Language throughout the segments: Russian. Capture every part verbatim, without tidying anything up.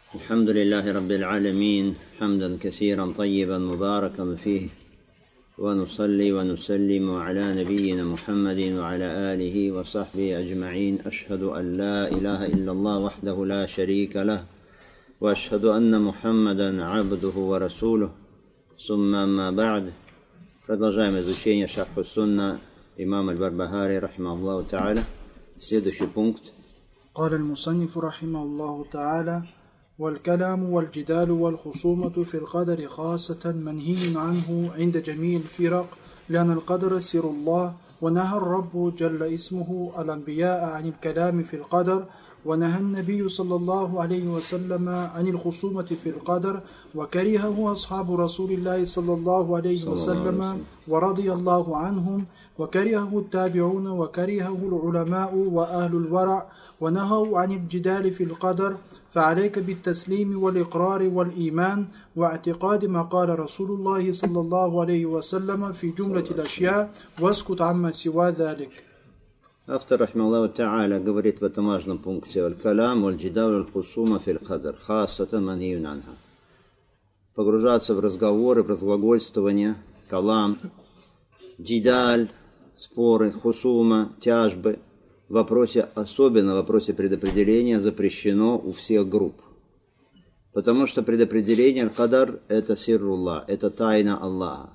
الحمد لله رب العالمين حمدا كثيرا طيبا مباركا فيه ونصلي ونسلم على نبينا محمد وعلى آله وصحبه أجمعين. أشهد أن لا إله إلا الله وحده لا شريك له وأشهد أن محمدا عبده ورسوله. ثم ما بعد. Продолжаем изучение Шарх ас-Сунна имама аль-Барбахари рахимахуллаху та'аля. Следующий пункт. قال المصنف رحمه الله تعالى: والكلام والجدال والخصومة في القدر خاصة منهي عنه عند جميع الفرق، لأن القدر سر الله، ونهى الرب جل اسمه الأنبياء عن الكلام في القدر، ونهى النبي صلى الله عليه وسلم عن الخصومة في القدر، وكرهه أصحاب رسول الله صلى الله عليه وسلم ورضي الله عنهم، وكرهه التابعون، وكرهه العلماء وأهل الورع، ونهوا عن الجدال في القدر. فعليك بالتسليم والإقرار والإيمان واعتقاد ما قال رسول الله صلى الله عليه وسلم في جملة الأشياء، واسكت عما سوى ذلك. Автор рахимахуллаху та'аля говорит в этом важном пункте: «Аль-калям, валь-джидал, валь-хусума фил-кадр, хасатан манхиюн анха». Погружаться в разговоры, в разглагольствование, калам, джидаль, споры, хусума, тяжбы, в вопросе, особенно в вопросе предопределения, запрещено у всех групп. Потому что предопределение аль-кадар – это сирруллах, это тайна Аллаха.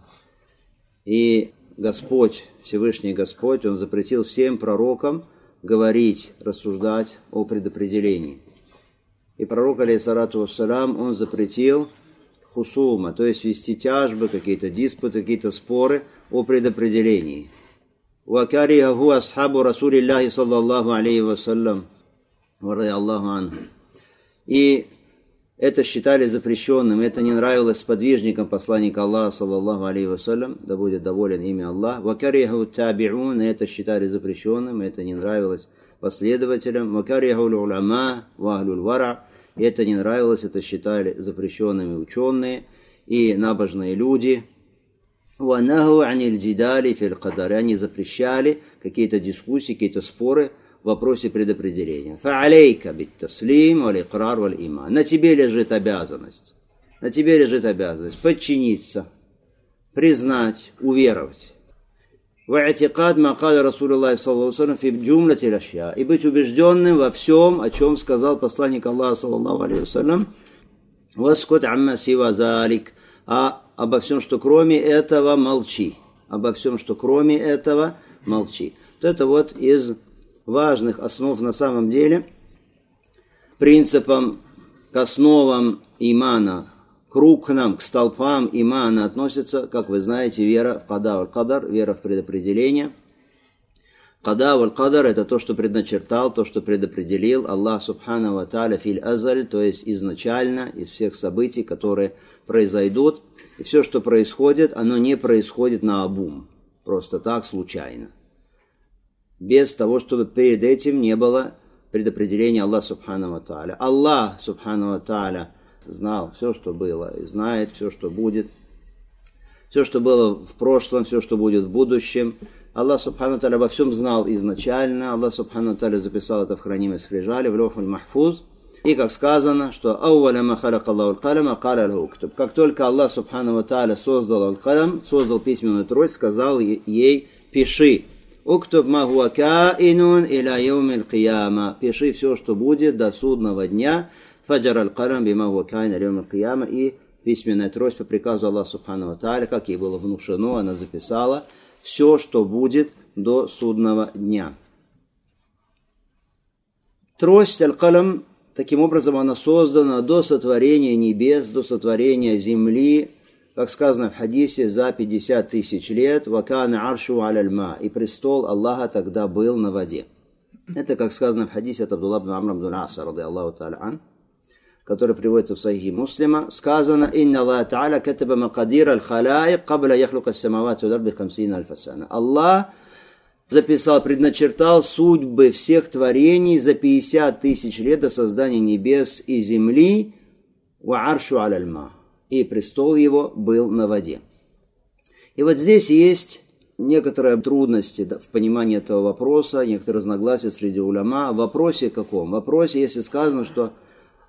И Господь, Всевышний Господь, Он запретил всем пророкам говорить, рассуждать о предопределении. И пророк, алейхиссалату вассалям, он запретил хусума, то есть вести тяжбы, какие-то диспуты, какие-то споры о предопределении. وَكَرِهَهُ أَصْحَابُ رَسُولِ اللَّهِ صَلَّى اللَّهُ عَلَيْهِ وَسَلَّمَ وَرَضِيَ اللَّهُ عَنْهُ. И это считали запрещенным, это не нравилось сподвижникам посланника Аллаха, саллаллаху алейхи вассалям, да будет доволен ими Аллах. وَكَرِهَهُ التَّابِعُونَ, это считали запрещенным, это не нравилось последователям. وَكَرِهَهُ الْعُلَمَاءُ وَأَهْلُ الْوَرَعِ, это не нравилось, это считали запрещенными ученые и набожные люди. وَنَهُوا عَنِ الْجِدَالِ فِي الْقَدَرِ, они запрещали какие-то дискуссии, какие-то споры в вопросе предопределения. فَعَلَيْكَ بِالتَّسْلِيمِ وَالْإِقْرَارِ وَالْإِيمَانِ, на тебе лежит обязанность, на тебе лежит обязанность подчиниться, признать, уверовать. وَاعْتِقَادْ مَا قَالَ رَسُولُ اللَّهِ صَلَّى اللَّهُ عَلَيْهِ وَسَلَّمَ فِي جُمْلَةِ الْأَشْيَاءِ, и быть убежденным во всем, о чем сказал посланник Аллаха, саллаллаху алейхи вассалям. وَاسْكُتْ عَمَّا سِوَى ذَلِكَ, а обо всем, что кроме этого, молчи. Обо всем, что кроме этого, молчи. Вот это вот из важных основ на самом деле. Принципам, к основам имана, к рукнам, к столпам имана относится, как вы знаете, вера в када валь-кадар, вера в предопределение. Када валь-кадар – это то, что предначертал, то, что предопределил Аллах субхану ва тааля филь азаль, то есть изначально, из всех событий, которые произойдут. И все, что происходит, оно не происходит наобум, просто так, случайно. Без того, чтобы перед этим не было предопределения Аллаха субхану ва тааля. Аллах субхану ва тааля знал все, что было, и знает все, что будет. Все, что было в прошлом, все, что будет в будущем. Аллах субхану ва тааля обо всем знал изначально. Аллах субхану ва тааля записал это в хранимой скрижали, в лохуль махфуз. И как сказано, что как только Аллах субхану ва тааля создал аль-калям, создал письменную трость, сказал ей: пиши. Уктуб ма хуа каинун иля яумил кияма. Пиши все, что будет до судного дня. Фаджар аль-калям бима хуа каин иля яумил кияма. И письменная трость по приказу Аллаха субхану ва тааля, как ей было внушено, она записала все, что будет до судного дня. Трость аль-калям, таким образом, она создана до сотворения небес, до сотворения земли, как сказано в хадисе, за пятьдесят тысяч лет. «Вакана аршу аль-ма», и престол Аллаха тогда был на воде. Это, как сказано в хадисе от Абдулла ибн Амр ибн ас, ради Аллаху та'аля ан, который приводится в Сахихе Муслима, сказано: «Инна Аллах та'аля катаба макадир аль-халаик кабля яхлука ас-самавати валь-ард би хамсина альфа сана». Аллах записал, предначертал судьбы всех творений за пятьдесят тысяч лет до создания небес и земли. «Ва аршу аль-ма», и престол его был на воде. И вот здесь есть некоторые трудности в понимании этого вопроса, некоторые разногласия среди уляма. В вопросе каком? В вопросе, если сказано, что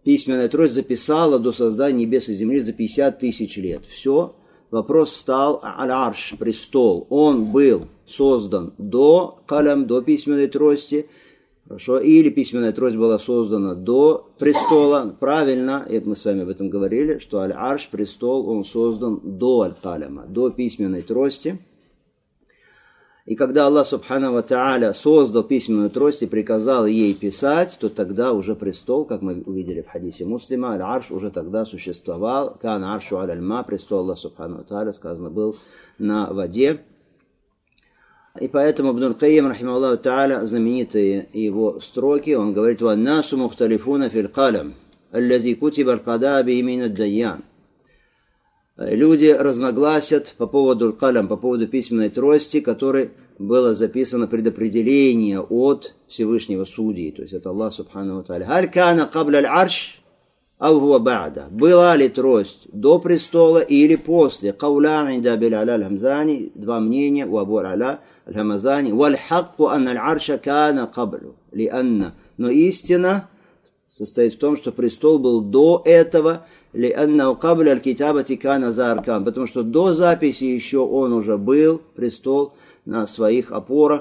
письменная трость записала до создания небес и земли за пятьдесят тысяч лет. Все, вопрос встал, аль-арш, престол, он был создан до калям, до письменной трости, хорошо, или письменная трость была создана до престола, правильно, это мы с вами об этом говорили, что аль-арш, престол, он создан до аль-каляма, до письменной трости. И когда Аллах Субхану ва Тааля создал письменную трость и приказал ей писать, то тогда уже престол, как мы увидели в хадисе Муслима, аль-арш уже тогда существовал, кан аршу аль-альма, престол Аллах Субхану ва Тааля, сказано, был на воде. И поэтому Ибн аль-Кайим, рахимахуллаху Тааля, знаменитые его строки, он говорит: «Ваннасу мухталифуна фил калям, аллази кутиба аль-када би имин ад-дайян». Люди разногласят по поводу калям, по поводу письменной трости, которой было записано предопределение от Всевышнего Судьи, то есть это Аллах Субхану ва Тааля. «Халь кана кабля аль-арш, ау хуа ба'да». Была ли трость до престола или после? «Каулян инда абил-а'ля аль-хамзани», два мнения у Абу-аль-а'ля аль-хамзани. «Валь-хакку анна аль-арша кана каблю». Ли-анна. Но истина состоит в том, что престол был до этого, потому что до записи еще он уже был, престол, на своих опорах.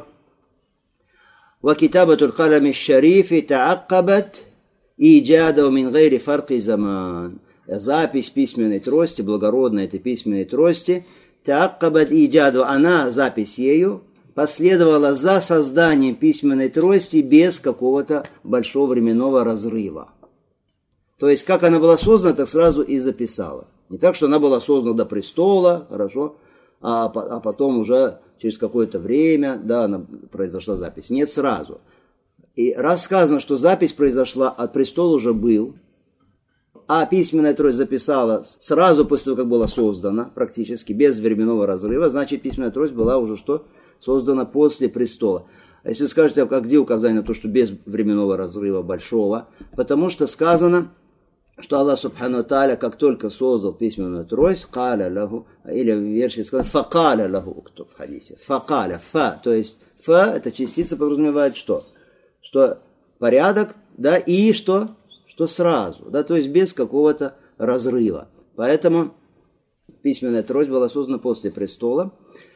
وكتابة القلم الشريف تعقبت إيجاده من غير فرق زمان. Запись письменной трости, благородной этой письменной трости, تعقبت إيجاده, она, запись ею, последовала за созданием письменной трости без какого-то большого временного разрыва. То есть, как она была создана, так сразу и записала. Не так, что она была создана до престола, хорошо, а, а потом уже через какое-то время, да, она, произошла запись. Нет, сразу. И раз сказано, что запись произошла, а престол уже был, а письменная трость записала сразу после того, как была создана, практически, без временного разрыва, значит, письменная трость была уже что? Создана после престола. А если вы скажете, а где указание на то, что без временного разрыва большого? Потому что сказано, что Аллах Субхану ва Тааля, как только создал письменную трость, каля лаху, или в версии сказано, факаля лаху уктуб в хадисе. Факаля, фа, то есть фа, эта частица подразумевает что? Что порядок, да, и что? Что сразу, да, то есть без какого-то разрыва. Поэтому письменная трость была создана после престола.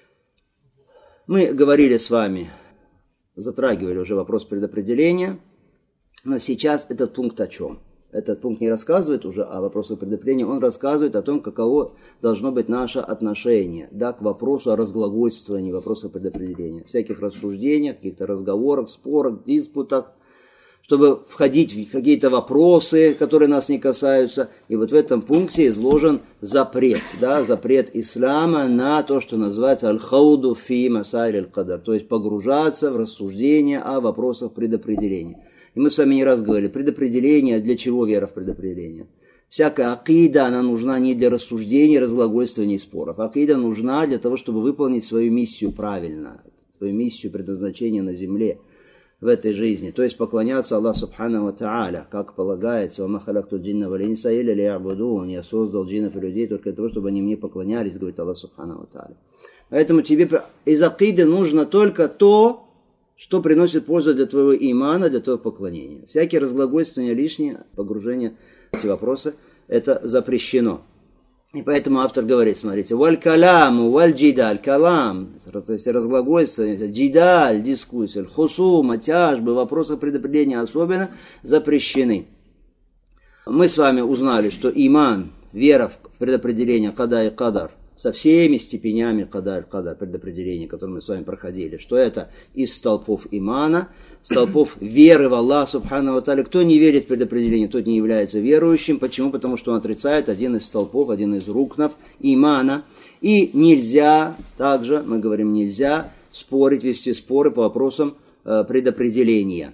Мы говорили с вами, затрагивали уже вопрос предопределения, но сейчас этот пункт о чем? Этот пункт не рассказывает уже о вопросах предопределения, он рассказывает о том, каково должно быть наше отношение, да, к вопросу о разглагольствовании, вопросу предопределения, всяких рассуждениях, каких-то разговорах, спорах, диспутах, чтобы входить в какие-то вопросы, которые нас не касаются. И вот в этом пункте изложен запрет, да, запрет ислама на то, что называется аль-хауду фи масайль аль-кадар, то есть погружаться в рассуждения о вопросах предопределения. И мы с вами не раз говорили, предопределение, для чего вера в предопределение? Всякая акида, она нужна не для рассуждений, разглагольствований и споров. Акида нужна для того, чтобы выполнить свою миссию правильно, свою миссию предназначения на земле, в этой жизни. То есть поклоняться Аллаху Субхану ва Тааля, как полагается. «Ва ма халакту джинна вал инса илля лиябудун». Я создал джиннов и людей только для того, чтобы они мне поклонялись, говорит Аллах Субхану ва Тааля. Поэтому тебе из акиды нужно только то, что приносит пользу для твоего имана, для твоего поклонения. Всякие разглагольствования лишние, погружение в эти вопросы, это запрещено. И поэтому автор говорит, смотрите, «Валь каляму, валь джидаль». Калам, то есть разглагольствование, джидаль, дискуссия, хусума, тяжбы, вопросы предопределения особенно запрещены. Мы с вами узнали, что иман, вера в предопределение када и кадар, со всеми степенями када и кадар, предопределения, которые мы с вами проходили, что это из столпов имана, столпов веры в Аллах Субхану ва Тааля. Кто не верит в предопределение, тот не является верующим. Почему? Потому что он отрицает один из столпов, один из рукнов имана. И нельзя, также, мы говорим, нельзя спорить, вести споры по вопросам э, предопределения.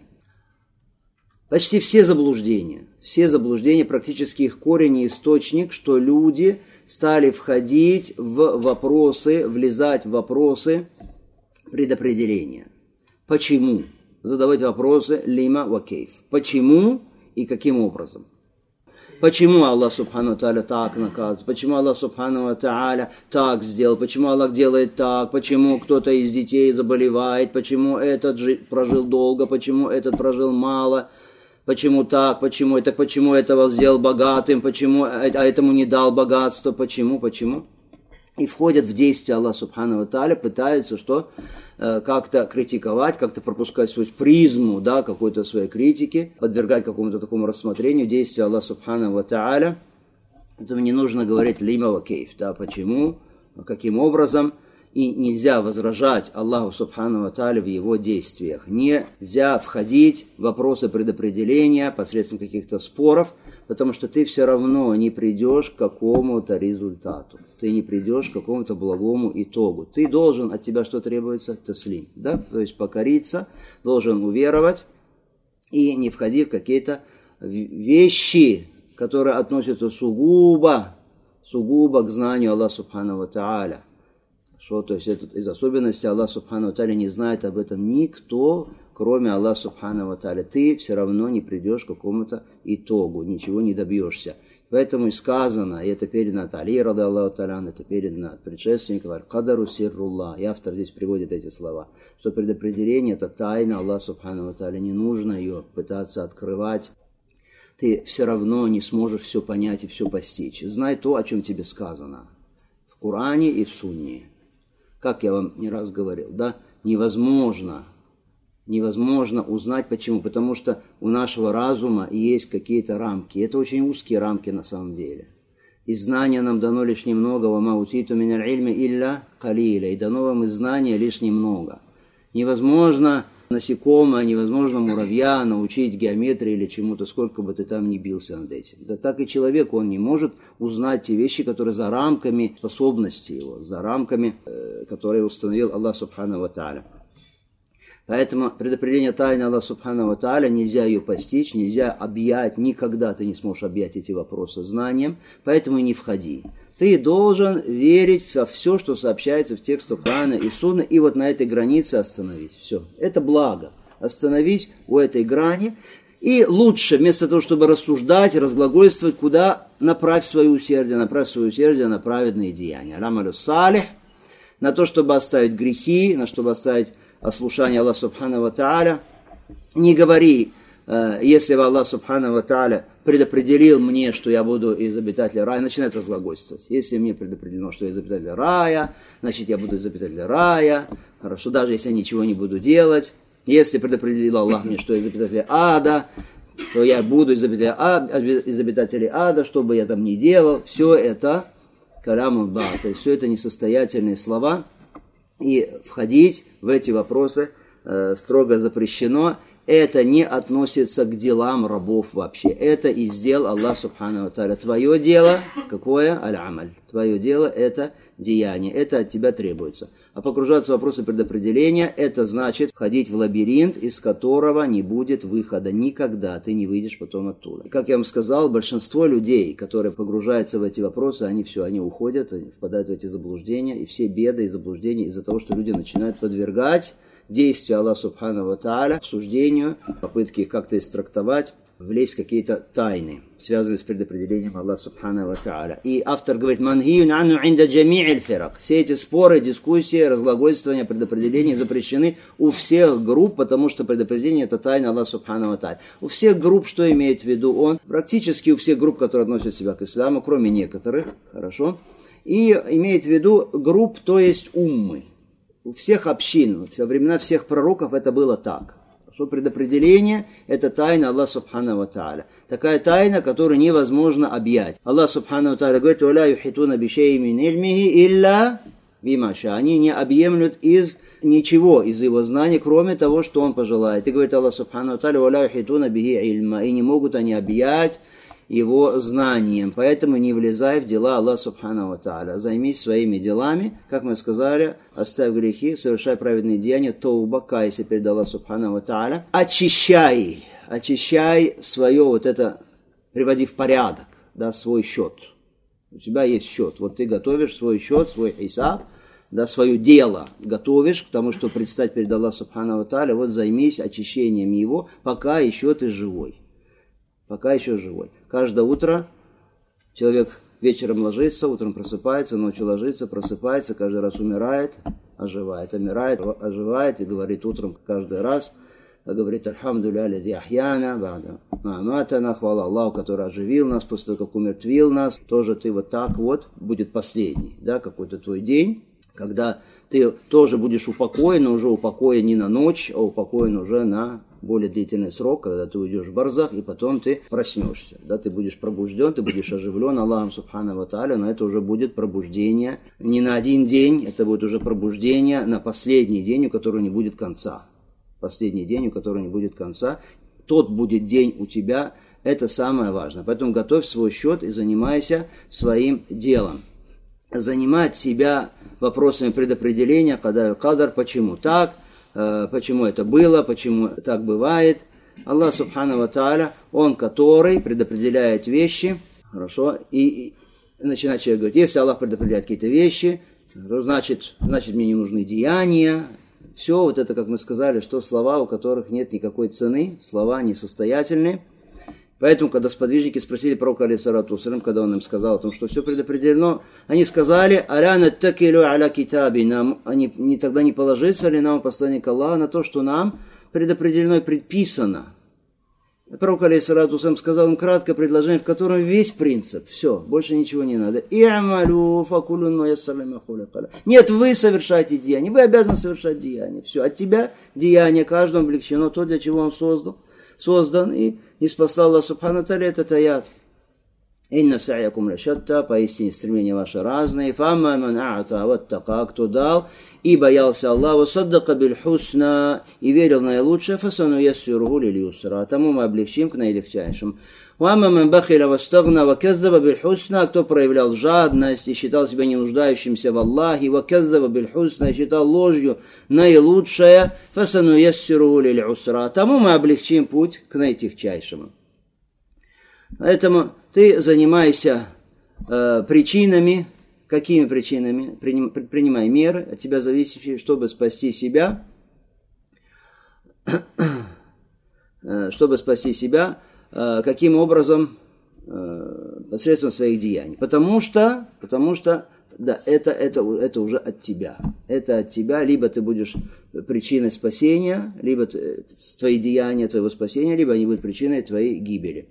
Почти все заблуждения, все заблуждения, практически их корень и источник, что люди стали входить в вопросы, влезать в вопросы предопределения. Почему? Задавать вопросы лима ва кейф. Почему и каким образом? Почему Аллах Субхану ва Тааля так наказывает? Почему Аллах Субхану ва Тааля так сделал? Почему Аллах делает так? Почему кто-то из детей заболевает? Почему этот прожил долго? Почему этот прожил мало? Почему так, почему, так почему этого сделал богатым, почему, а этому не дал богатство, почему, почему. И входят в действие Аллаха Субхану ва Тааля, пытаются что? Как-то критиковать, как-то пропускать свою призму, да, какой-то своей критики, подвергать какому-то такому рассмотрению действия Аллаха Субхану ва Тааля. Поэтому не нужно говорить лима ва кейф, да, почему, каким образом. И нельзя возражать Аллаху Субхану ва Тааля в его действиях. Нельзя входить в вопросы предопределения посредством каких-то споров, потому что ты все равно не придешь к какому-то результату. Ты не придешь к какому-то благому итогу. Ты должен, от тебя что требуется? Таслим, да? То есть покориться, должен уверовать и не входи в какие-то вещи, которые относятся сугубо, сугубо к знанию Аллаха Субхану ва Тааля. Что, то есть это из особенностей Аллах Субхану ва Тааля не знает об этом никто, кроме Аллаха Субхану ва Тааля. Ты все равно не придешь к какому-то итогу, ничего не добьешься. Поэтому и сказано, и это передано от Али, рады Аллаху Та'аля, это передано от предшественников, аль-кадару сирруллах. И автор здесь приводит эти слова, что предопределение это тайна Аллаха Субхану ва Тааля, не нужно ее пытаться открывать. Ты все равно не сможешь все понять и все постичь. Знай то, о чем тебе сказано в Коране и в Сунне. Как я вам не раз говорил, да, невозможно, невозможно узнать почему, потому что у нашего разума есть какие-то рамки, это очень узкие рамки на самом деле. И знания нам дано лишь немного, вама утиту миналь ильми илля калиля, и дано вам из знания лишь немного. Невозможно насекомое, невозможно муравья научить геометрии или чему-то, сколько бы ты там ни бился над этим. Да так и человек, он не может узнать те вещи, которые за рамками способности его, за рамками, э, которые установил Аллах Субхану ва Тааля. Поэтому предопределение тайны Аллаха Субхану ва Тааля, нельзя ее постичь, нельзя объять, никогда ты не сможешь объять эти вопросы знанием, поэтому и не входи. Ты должен верить во все, что сообщается в текстах Корана и Сунны, и вот на этой границе остановить. Все. Это благо. Остановись у этой грани. И лучше, вместо того, чтобы рассуждать, разглагольствовать, куда направь свое усердие, направь свое усердие на праведные деяния. Аль-амалю салих, на то, чтобы оставить грехи, на чтобы оставить ослушание Аллаха Субхану ва Тааля. Не говори, если Аллах Субхану ва Тааля предопределил мне, что я буду из обитателя рая, начинает разглагольствовать. Если мне предопределено, что я из обитателя рая, значит я буду из обитателя рая. Хорошо, даже если я ничего не буду делать. Если предопределил Аллах мне, что я из обитателя ада, то я буду из обитателя, а, из обитателей ада, что бы я там ни делал. Все это калямун ба, то есть все это несостоятельные слова. И входить в эти вопросы э, строго запрещено. Это не относится к делам рабов вообще. Это из дел Аллаха Субхану ва Тааля. Твое дело, какое? Аль-амаль. Твое дело это деяние. Это от тебя требуется. А погружаться в вопросы предопределения, это значит входить в лабиринт, из которого не будет выхода. Никогда ты не выйдешь потом оттуда. Как я вам сказал, большинство людей, которые погружаются в эти вопросы, они все, они уходят, они впадают в эти заблуждения. И все беды и заблуждения из-за того, что люди начинают подвергать действия Аллаха Субхану ва Тааля, обсуждению, попытки их как-то истрактовать, влезть в какие-то тайны, связанные с предопределением Аллаха Субхану ва Тааля. И автор говорит, манхиюн анну инда джами'иль фирак. Все эти споры, дискуссии, разглагольствования, предопределения запрещены у всех групп, потому что предопределение это тайна Аллаха Субхану ва Тааля. У всех групп, что имеет в виду он? Практически у всех групп, которые относят себя к исламу, кроме некоторых, хорошо? И имеет в виду групп, то есть уммы. У всех общин, во времена всех пророков это было так. Что предопределение – это тайна Аллаха Субхану ва Тааля. Такая тайна, которую невозможно объять. Аллах Субхану ва Тааля говорит, «Валя юхитуна бишей мин ильмихи илля бимаша». Они не объемлют из ничего, из его знаний, кроме того, что он пожелает. И говорит Аллах Субхану ва Тааля, «Валя юхитуна бихи ильма». И не могут они объять его знанием. Поэтому не влезай в дела Аллаха Субхану ва Тааля. Займись своими делами, как мы сказали, оставь грехи, совершай праведные деяния, тауба, кайся перед Аллахом Субхану ва Тааля. Очищай, очищай свое вот это, приводи в порядок, да, свой счет. У тебя есть счет. Вот ты готовишь свой счет, свой хисаб, да, свое дело готовишь к тому, чтобы предстать перед Аллахом Субхану ва Тааля. Вот займись очищением его, пока еще ты живой. Пока еще живой. Каждое утро человек вечером ложится, утром просыпается, ночью ложится, просыпается, каждый раз умирает, оживает, умирает, оживает и говорит утром каждый раз, говорит «Альхамдулилля лази ахьяна ба'да ма аматана», хвала Аллаху, который оживил нас после того, как умертвил нас. Тоже ты вот так вот, будет последний, да, какой-то твой день, когда ты тоже будешь упокоен, но уже упокоен не на ночь, а упокоен уже на более длительный срок, когда ты уйдешь в барзах, и потом ты проснешься. Да, ты будешь пробужден, ты будешь оживлен Аллахом Субхану ва Тааля, но это уже будет пробуждение не на один день, это будет уже пробуждение на последний день, у которого не будет конца. Последний день, у которого не будет конца. Тот будет день у тебя, это самое важное. Поэтому готовь свой счет и занимайся своим делом. Занимать себя вопросами предопределения, када и кадар, почему так, почему это было, почему так бывает. Аллах Субхану ва Тааля, Он, который предопределяет вещи, хорошо, и, и начинает человек говорить, если Аллах предопределяет какие-то вещи, то значит, значит мне не нужны деяния. Все вот это, как мы сказали, что слова, у которых нет никакой цены, слова несостоятельные. Поэтому, когда сподвижники спросили пророка, алейхиссалату вассалям, когда он им сказал о том, что все предопределено, они сказали, «Аля наттакилю аля китаби», нам, они не, тогда не положится ли нам, посланник Аллаха, на то, что нам предопределено и предписано. Пророк, алейхиссалату вассалям, сказал им краткое предложение, в котором весь принцип, все, больше ничего не надо. Нет, вы совершаете деяния, вы обязаны совершать деяния. Все, от тебя деяние каждому облегчено, то, для чего он создал. создан, и не спасал Аллах Субхану Тааля этот аят. «Инна са'якум лашатта», поистине стремления ваши разные. «Фамма ман а'та ваттака», кто дал и боялся Аллаха, «саддака биль хусна», и верил в наилучшее, «фасану яссируху лиль юсра», тому мы облегчим к наилегчайшим. «Вамма ман бахиля вастагна ваказзаба биль хусна», кто проявлял жадность и считал себя не нуждающимся в Аллахе, ваказзаба биль хусна, и считал ложью наилучшее, «фасану яссируху лиль юсра», тому мы облегчим путь к наитягчайшему. Поэтому ты занимайся э, причинами. Какими причинами? Приним, принимай меры, от тебя зависящие, чтобы спасти себя. чтобы спасти себя. Э, каким образом? Э, посредством своих деяний. Потому что, потому что да, это, это, это уже от тебя. Это от тебя. Либо ты будешь причиной спасения, либо твои деяния, твоего спасения, либо они будут причиной твоей гибели.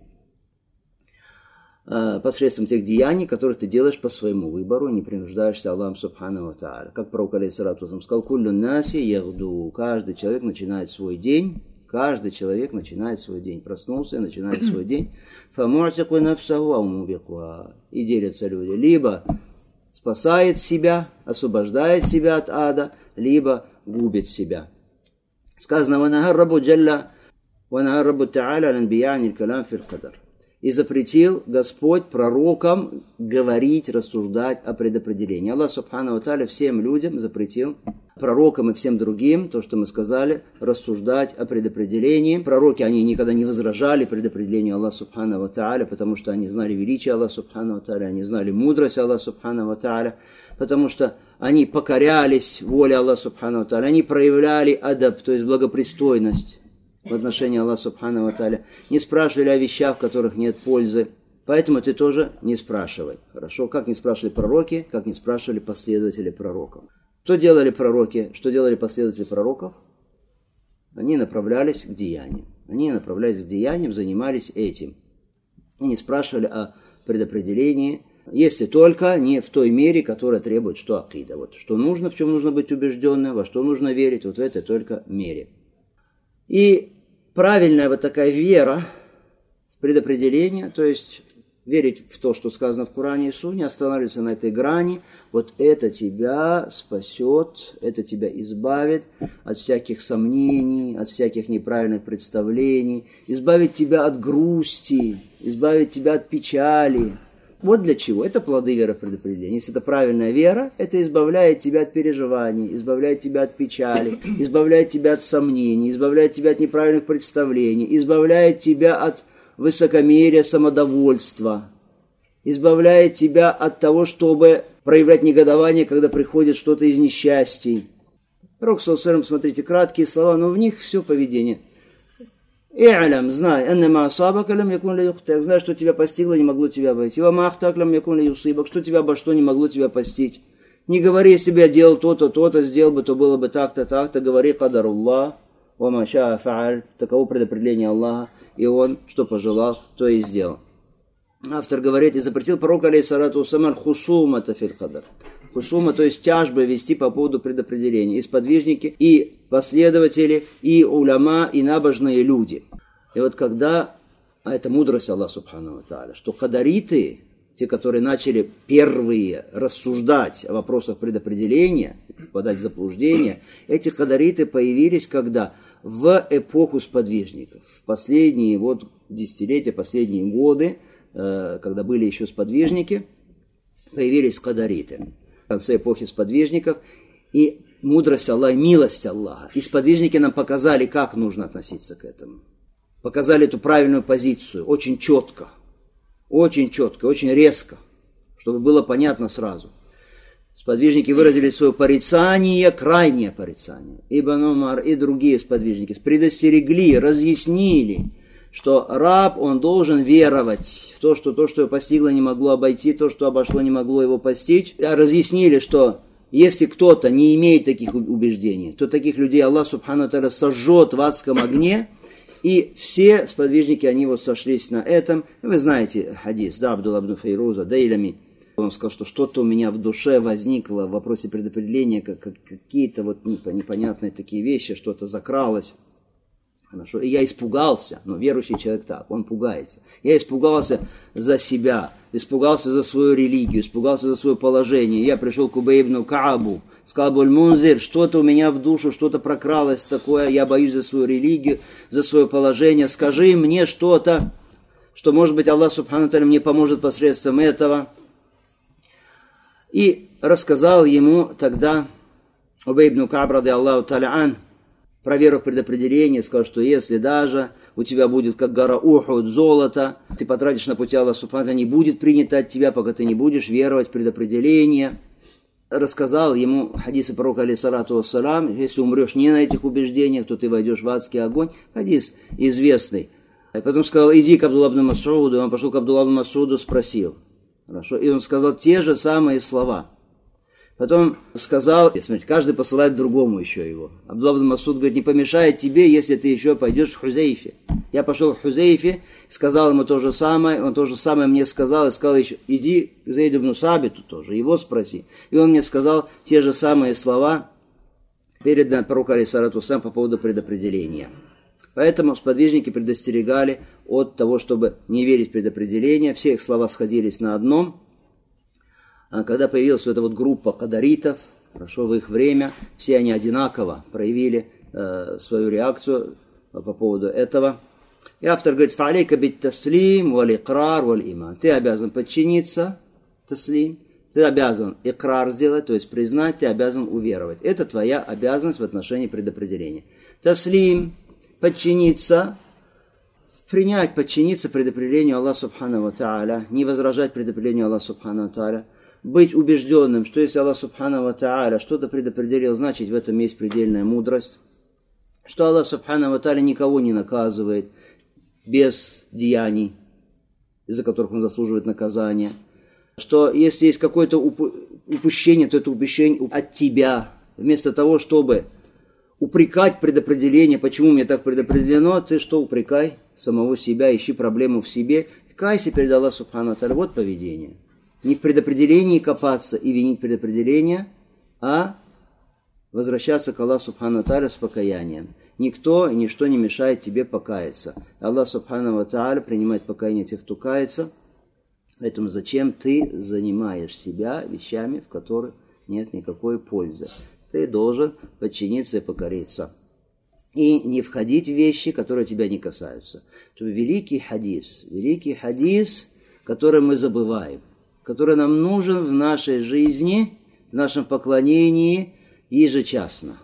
Посредством тех деяний, которые ты делаешь по своему выбору, не принуждаешься Аллахом Субхану ва Тааля. Как пророк алейхиссалату вассалям сказал, «Куллю наси ягду», каждый человек начинает свой день, каждый человек начинает свой день, проснулся и начинает свой день, «Фаму'тику нафсаху ау мубикуа», и делятся люди, либо спасает себя, освобождает себя от ада, либо губит себя. Сказано, «Ванагар рабу джалла, ванагар рабу та'аля ланбияни калам фил кадар». И запретил Господь пророкам говорить, рассуждать о предопределении. Аллах Субхану ва Тааля всем людям запретил, пророкам и всем другим, то, что мы сказали, рассуждать о предопределении. Пророки, они никогда не возражали предопределению Аллаха Субхану ва Тааля, потому что они знали величие Аллаха Субхану ва Тааля, они знали мудрость Аллаха Субхану ва Тааля, потому что они покорялись воле Аллаха Субхану ва Тааля, они проявляли адаб, то есть благопристойность в отношении Аллаха Субхану ва Тааля, не спрашивали о вещах, в которых нет пользы. Поэтому ты тоже не спрашивай. Хорошо? Как не спрашивали пророки, как не спрашивали последователи пророков. Что делали пророки, что делали последователи пророков? Они направлялись к деяниям. Они направлялись к деяниям, занимались этим. И не спрашивали о предопределении, если только не в той мере, которая требует, что акида. Вот, что нужно, в чем нужно быть убежденным, во что нужно верить, вот в этой только мере. И правильная вот такая вера в предопределение, то есть верить в то, что сказано в Коране и Сунне, останавливаться на этой грани, вот это тебя спасет, это тебя избавит от всяких сомнений, от всяких неправильных представлений, избавит тебя от грусти, избавит тебя от печали. Вот для чего. Это плоды веры в предопределение. Если это правильная вера, это избавляет тебя от переживаний, избавляет тебя от печали, избавляет тебя от сомнений, избавляет тебя от неправильных представлений, избавляет тебя от высокомерия, самодовольства, избавляет тебя от того, чтобы проявлять негодование, когда приходит что-то из несчастий. Пророк, смотрите, краткие слова, но в них все поведение. «И'лям», знай, «аннама асабака лам якун ля юхтак», знай, что тебя постигло, не могло тебя обойти. «Ва ма ахтак лам якун ля юсибак», что тебя обо что не могло тебя постичь. Не говори, если бы я делал то-то, то-то, сделал бы, то было бы так-то, так-то. Говори «кадаруллах», «Вама ша фа'аль», таково предопределение Аллаха, и он, что пожелал, то и сделал. Автор говорит, и запретил пророк, алейхиссалату вассалям, хусумата фил кадар. Хусума, то есть тяжбы вести по поводу предопределения. И сподвижники, и последователи, и уляма, и набожные люди. И вот когда, а это мудрость Аллаха субхану ва тааля, что кадариты, те, которые начали первые рассуждать о вопросах предопределения, впадать в заблуждение, эти кадариты появились когда? В эпоху сподвижников. В последние вот десятилетия, последние годы, когда были еще сподвижники, появились кадариты. В конце эпохи сподвижников. И мудрость Аллаха, милость Аллаха. И сподвижники нам показали, как нужно относиться к этому. Показали эту правильную позицию, очень четко. Очень четко, очень резко, чтобы было понятно сразу. Сподвижники выразили свое порицание, крайнее порицание. Ибн Умар и другие сподвижники предостерегли, разъяснили, что раб, он должен веровать в то, что то, что его постигло, не могло обойти, то, что обошло, не могло его постичь. Разъяснили, что если кто-то не имеет таких убеждений, то таких людей Аллах субхану ва тааля сожжет в адском огне. И все сподвижники, они вот сошлись на этом. Вы знаете хадис, да, Абдулла ибн Фейруза, Дейлями. Он сказал, что что-то у меня в душе возникло в вопросе предопределения, как, как, какие-то вот непонятные такие вещи, что-то закралось. Хорошо. И я испугался, но верующий человек так, он пугается. Я испугался за себя, испугался за свою религию, испугался за свое положение. Я пришел к Убей ибн Каабу, сказал: Абуль Мунзир, что-то у меня в душу, что-то прокралось такое, я боюсь за свою религию, за свое положение. Скажи мне что-то, что, может быть, Аллах субхану ва тааля мне поможет посредством этого. И рассказал ему тогда Убей ибн Кааб, ради Аллаху тааля ан, про веру в предопределение, сказал, что если даже у тебя будет как гора Ухуд, золото, ты потратишь на пути Аллаха субхану ва тааля, не будет принято от тебя, пока ты не будешь веровать в предопределение. Рассказал ему хадисы пророка, алейхиссалату вассалям, если умрешь не на этих убеждениях, то ты войдешь в адский огонь. Хадис известный. И потом сказал: иди к Абдулла ибн Мас'уду. Он пошел к Абдулла ибн Мас'уду, спросил. Хорошо. И он сказал те же самые слова. Потом сказал, смотрите, каждый посылает другому еще его. Абдулла ибн Мас'уд говорит: не помешает тебе, если ты еще пойдешь в Хузейфе. Я пошел в Хузейфе, сказал ему то же самое, он то же самое мне сказал, и сказал еще: иди к Зейду ибн Сабиту тоже, его спроси. И он мне сказал те же самые слова, переданные от пророка, алейхиссалату вассалям, по поводу предопределения. Поэтому сподвижники предостерегали от того, чтобы не верить в предопределение. Все их слова сходились на одном. А когда появилась вот эта вот группа кадаритов, хорошо, в их время, все они одинаково проявили э, свою реакцию по поводу этого. И автор говорит: фа'алейка бит таслим валь икрар валь иман. Ты обязан подчиниться, таслим, ты обязан икрар сделать, то есть признать, ты обязан уверовать. Это твоя обязанность в отношении предопределения. Таслим, подчиниться, принять, подчиниться предопределению Аллаха субхану ва тааля, не возражать предопределению Аллаха субхану ва тааля, быть убежденным, что если Аллах субхану ва тааля что-то предопределил, значит в этом есть предельная мудрость, что Аллах субхану ва тааля никого не наказывает без деяний, из-за которых он заслуживает наказания, что если есть какое-то упущение, то это упущение от тебя. Вместо того, чтобы упрекать предопределение, почему мне так предопределено, ты что, упрекай самого себя, ищи проблему в себе, кайся перед Аллахом субхану ва тааля. Вот поведение. Не в предопределении копаться и винить предопределение, а возвращаться к Аллаху субхану ва тааля с покаянием. Никто и ничто не мешает тебе покаяться. Аллах субхану ва тааля принимает покаяние тех, кто кается. Поэтому зачем ты занимаешь себя вещами, в которых нет никакой пользы? Ты должен подчиниться и покориться. И не входить в вещи, которые тебя не касаются. Это великий хадис, великий хадис, который мы забываем, который нам нужен в нашей жизни, в нашем поклонении ежечасно.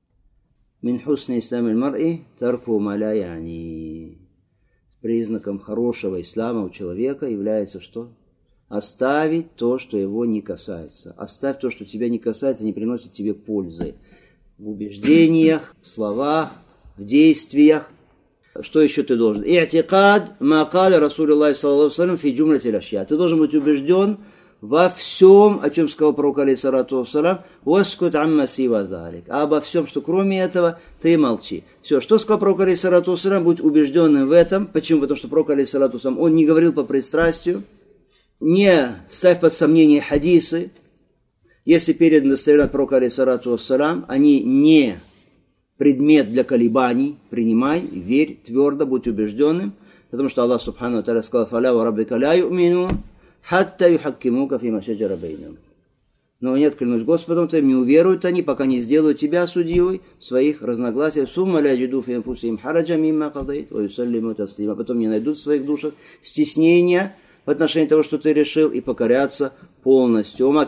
Мин хусни ислам аль-мар'и тарку ма ла я'ни. Признаком хорошего ислама у человека является что? Оставить то, что его не касается. Оставь то, что тебя не касается, не приносит тебе пользы. В убеждениях, в словах, в действиях. Что еще ты должен? И'тикад ма каля Расулуллах саллаллаху алейхи ва саллям фи джумлати аль-ашья. Ты должен быть убежден Во всем, о чем сказал пророк, алейхиссалату вассалам, «Васкут амма сива залик». А обо всем, что кроме этого, ты молчи. Все, что сказал пророк, алейхиссалату вассалам, будь убежденным в этом. Почему? Потому что пророк, алейхиссалату вассалам, он не говорил по пристрастию. Не ставь под сомнение хадисы. Если переданы достоверно от пророка, алейхиссалату вассалам, они не предмет для колебаний. Принимай, верь твердо, будь убежденным. Потому что Аллах субхану ва тааля сказал: «Фаля ва раббика ля ю'минун хатта юхаккимука фима шаджара бейнахум». Но нет, клянусь Господом твоим, не уверуют они, пока не сделают тебя судьей в своих разногласиях. «Сумма ля яджиду фи анфусихим хараджа мимма кадайт ва юсаллиму таслима». Потом не найдут в своих душах стеснения в отношении того, что ты решил, и покорятся полностью. Для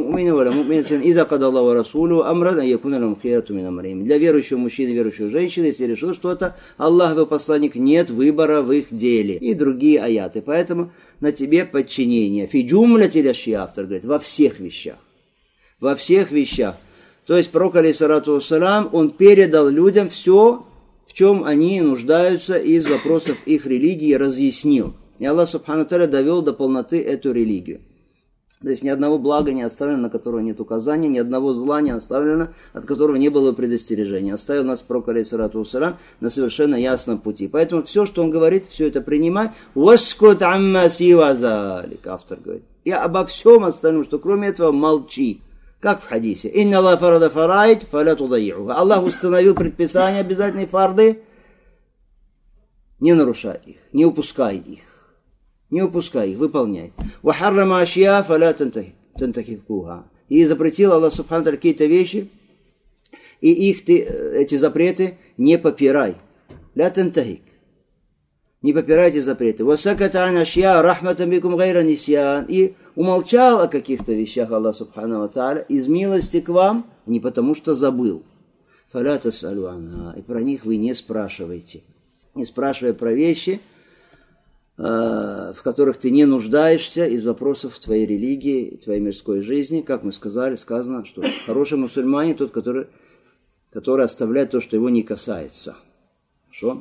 верующего мужчины и верующей женщины, если решил что-то, Аллах, его посланник, нет выбора в их деле. И другие аяты. Поэтому на тебе подчинение. Фиджумля телящий автор говорит, во всех вещах. Во всех вещах. То есть пророк, алейхиссалату вассалам, он передал людям все, в чем они нуждаются из вопросов их религии, разъяснил. И Аллах субхану ва тааля довел до полноты эту религию. То есть ни одного блага не оставлено, на которого нет указания, ни одного зла не оставлено, от которого не было предостережения. Оставил нас пророк, алейхиссалату вассалам, на совершенно ясном пути. Поэтому все, что он говорит, все это принимай. «Васкут амма сива залик», автор говорит. И обо всем остальном, что кроме этого, молчи. Как в хадисе. «Инна Аллах фарада фарайт, фаля тудаи'уха». Аллах установил предписания, обязательные фарды. Не нарушай их, не упускай их. Не упускай их, выполняй. «Вахаррама ашья фаля тантахикуха». И запретил Аллах субхану ва тааля какие-то вещи, и их ты, эти запреты, не попирай. «Ля тантахик». Не попирай эти запреты. «Васаката ан ашья рахматан бикум гайра нисьян». И умолчал о каких-то вещах Аллах субхану ва тааля из милости к вам, не потому что забыл. «Фаля тасалу анха». И про них вы не спрашивайте. Не спрашивая про вещи, в которых ты не нуждаешься из вопросов твоей религии, твоей мирской жизни. Как мы сказали, сказано, что хороший мусульманин тот, который, который оставляет то, что его не касается. Хорошо?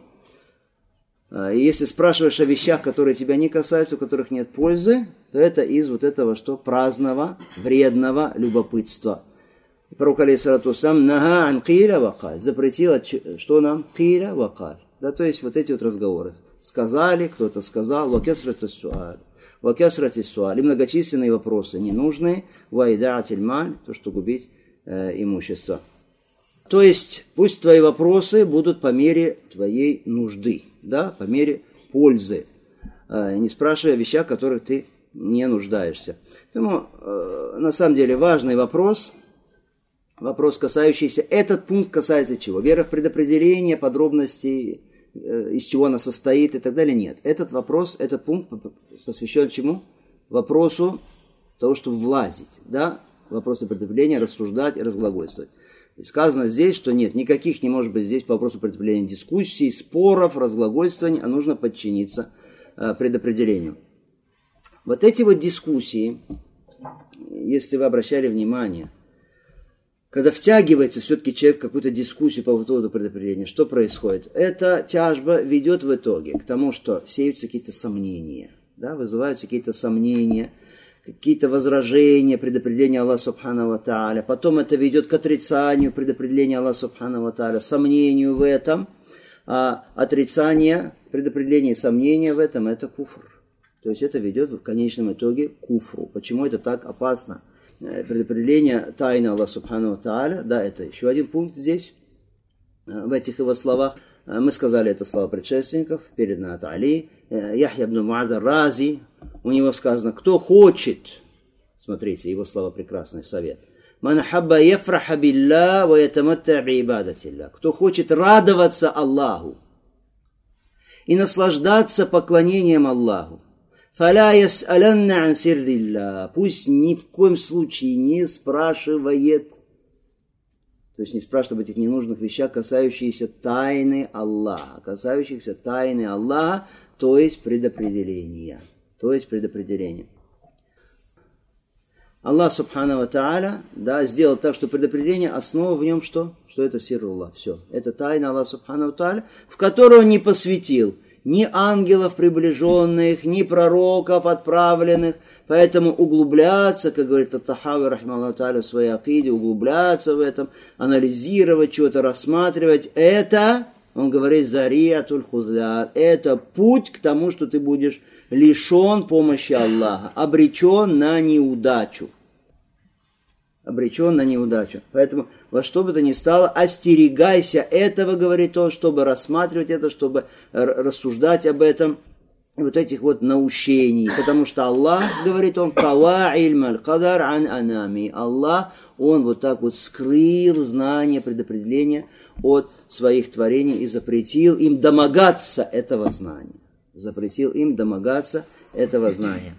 И если спрашиваешь о вещах, которые тебя не касаются, у которых нет пользы, то это из вот этого, что праздного, вредного любопытства. И пророк, алейхиссалату вассалам, нага ан киля ва каль, запретил, что нам? Киля ва каль. Да, то есть вот эти вот разговоры. Сказали, кто-то сказал, вакясрати суаль, вакясрати суаль. И многочисленные вопросы ненужные, вайдаатиль маль, то, что губить э, имущество. То есть пусть твои вопросы будут по мере твоей нужды, да, по мере пользы, э, не спрашивая о вещах, в которых ты не нуждаешься. Поэтому э, на самом деле важный вопрос, вопрос, касающийся, этот пункт касается чего? Вера в предопределение, подробностей, из чего она состоит и так далее, нет. Этот вопрос, этот пункт посвящен чему? Вопросу того, чтобы влазить, да, вопросы предопределения, рассуждать и разглагольствовать. И сказано здесь, что нет, никаких не может быть здесь по вопросу предопределения дискуссий, споров, разглагольствований, а нужно подчиниться э, предопределению. Вот эти вот дискуссии, если вы обращали внимание, когда втягивается все-таки человек в какую-то дискуссию по поводу предопределения, что происходит? Эта тяжба ведет в итоге к тому, что сеются какие-то сомнения, да, вызываются какие-то сомнения, какие-то возражения предопределения Аллаха субхану ва тааля. Потом это ведет к отрицанию предопределения Аллаха субхану ва тааля, сомнению в этом. А отрицание предопределения и сомнения в этом – это куфр. То есть это ведет в конечном итоге к куфру. Почему это так опасно? Предопределение тайны Аллаха субхану ва тааля, да, это еще один пункт здесь, в этих его словах. Мы сказали это слова предшественников, передано от Али, Яхья ибн Муад ар-Рази, у него сказано, кто хочет, смотрите, его слова прекрасный совет, «Ман хабба яфраха билля ва ятаматта би ибадатилля», кто хочет радоваться Аллаху и наслаждаться поклонением Аллаху, «Фаля яс'аланна ан сиррилля», пусть ни в коем случае не спрашивает, то есть не спрашивает об этих ненужных вещах, касающихся тайны Аллаха, касающихся тайны Аллаха, то есть предопределения, то есть предопределения. Аллах субхану ва тааля, да, сделал так, что предопределение, основа в нем что? Что это сирруллах, все. Это тайна Аллаха субхану ва тааля, в которую он не посвятил ни ангелов приближенных, ни пророков отправленных. Поэтому углубляться, как говорит Ат-Тахави, рахимахуллаху тааля, в своей акиде, углубляться в этом, анализировать, что-то рассматривать, это, он говорит, зариатуль хузлян, это путь к тому, что ты будешь лишен помощи Аллаха, обречен на неудачу. Обречен на неудачу. Поэтому во что бы то ни стало, остерегайся этого, говорит он, чтобы рассматривать это, чтобы рассуждать об этом, вот этих вот наущений. Потому что Аллах, говорит он, кава ильмаль кадар ан анами. Аллах, он вот так вот скрыл знание, предопределение от своих творений и запретил им домогаться этого знания. Запретил им домогаться этого знания.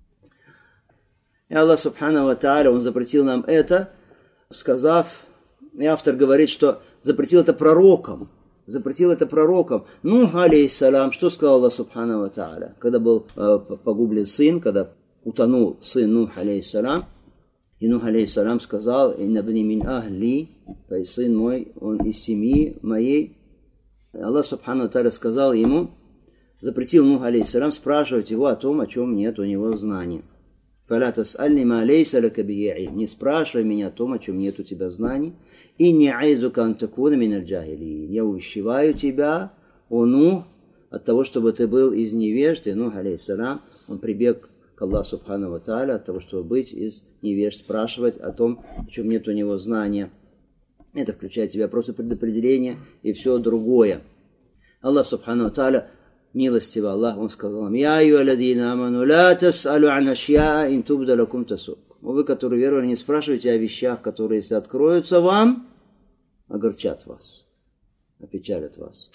И Аллах субхану ва тааля, он запретил нам это, сказав, и автор говорит, что запретил это пророкам. Запретил это пророкам. Нух, алейхиссалям, что сказал Аллах субхану ва тааля, когда был э, погублен сын, когда утонул сын Нух, алейхиссалям, и Нух, алейхиссалям, сказал, инна бни мин ахли, то есть сын мой, он из семьи моей. И Аллах субхану ва тааля сказал ему, запретил Нух, алейхиссалям, спрашивать его о том, о чем нет у него знаний. «Фаля тас'альни ма лейса лака бихи илм». Не спрашивай меня о том, о чем нет у тебя знаний. И не аизука ан такуна миналь джахилин. Я увещеваю тебя, о Нух, от того, чтобы ты был из невежд. И Нух, алейхиссалям, он прибег к Аллаху субхану ва тааля от того, чтобы быть из невежд, спрашивать о том, о чем нет у него знания. Это включает в себя просто предопределение и все другое. Аллах субхану ва тааля, милостивый Аллах, он сказал: «Я айюхалладзина аману ла тас'алу ан ашьяа ин тубда лакум тасук». Вы, которые веровали, не спрашивайте о вещах, которые, если откроются вам, огорчат вас, опечалят вас.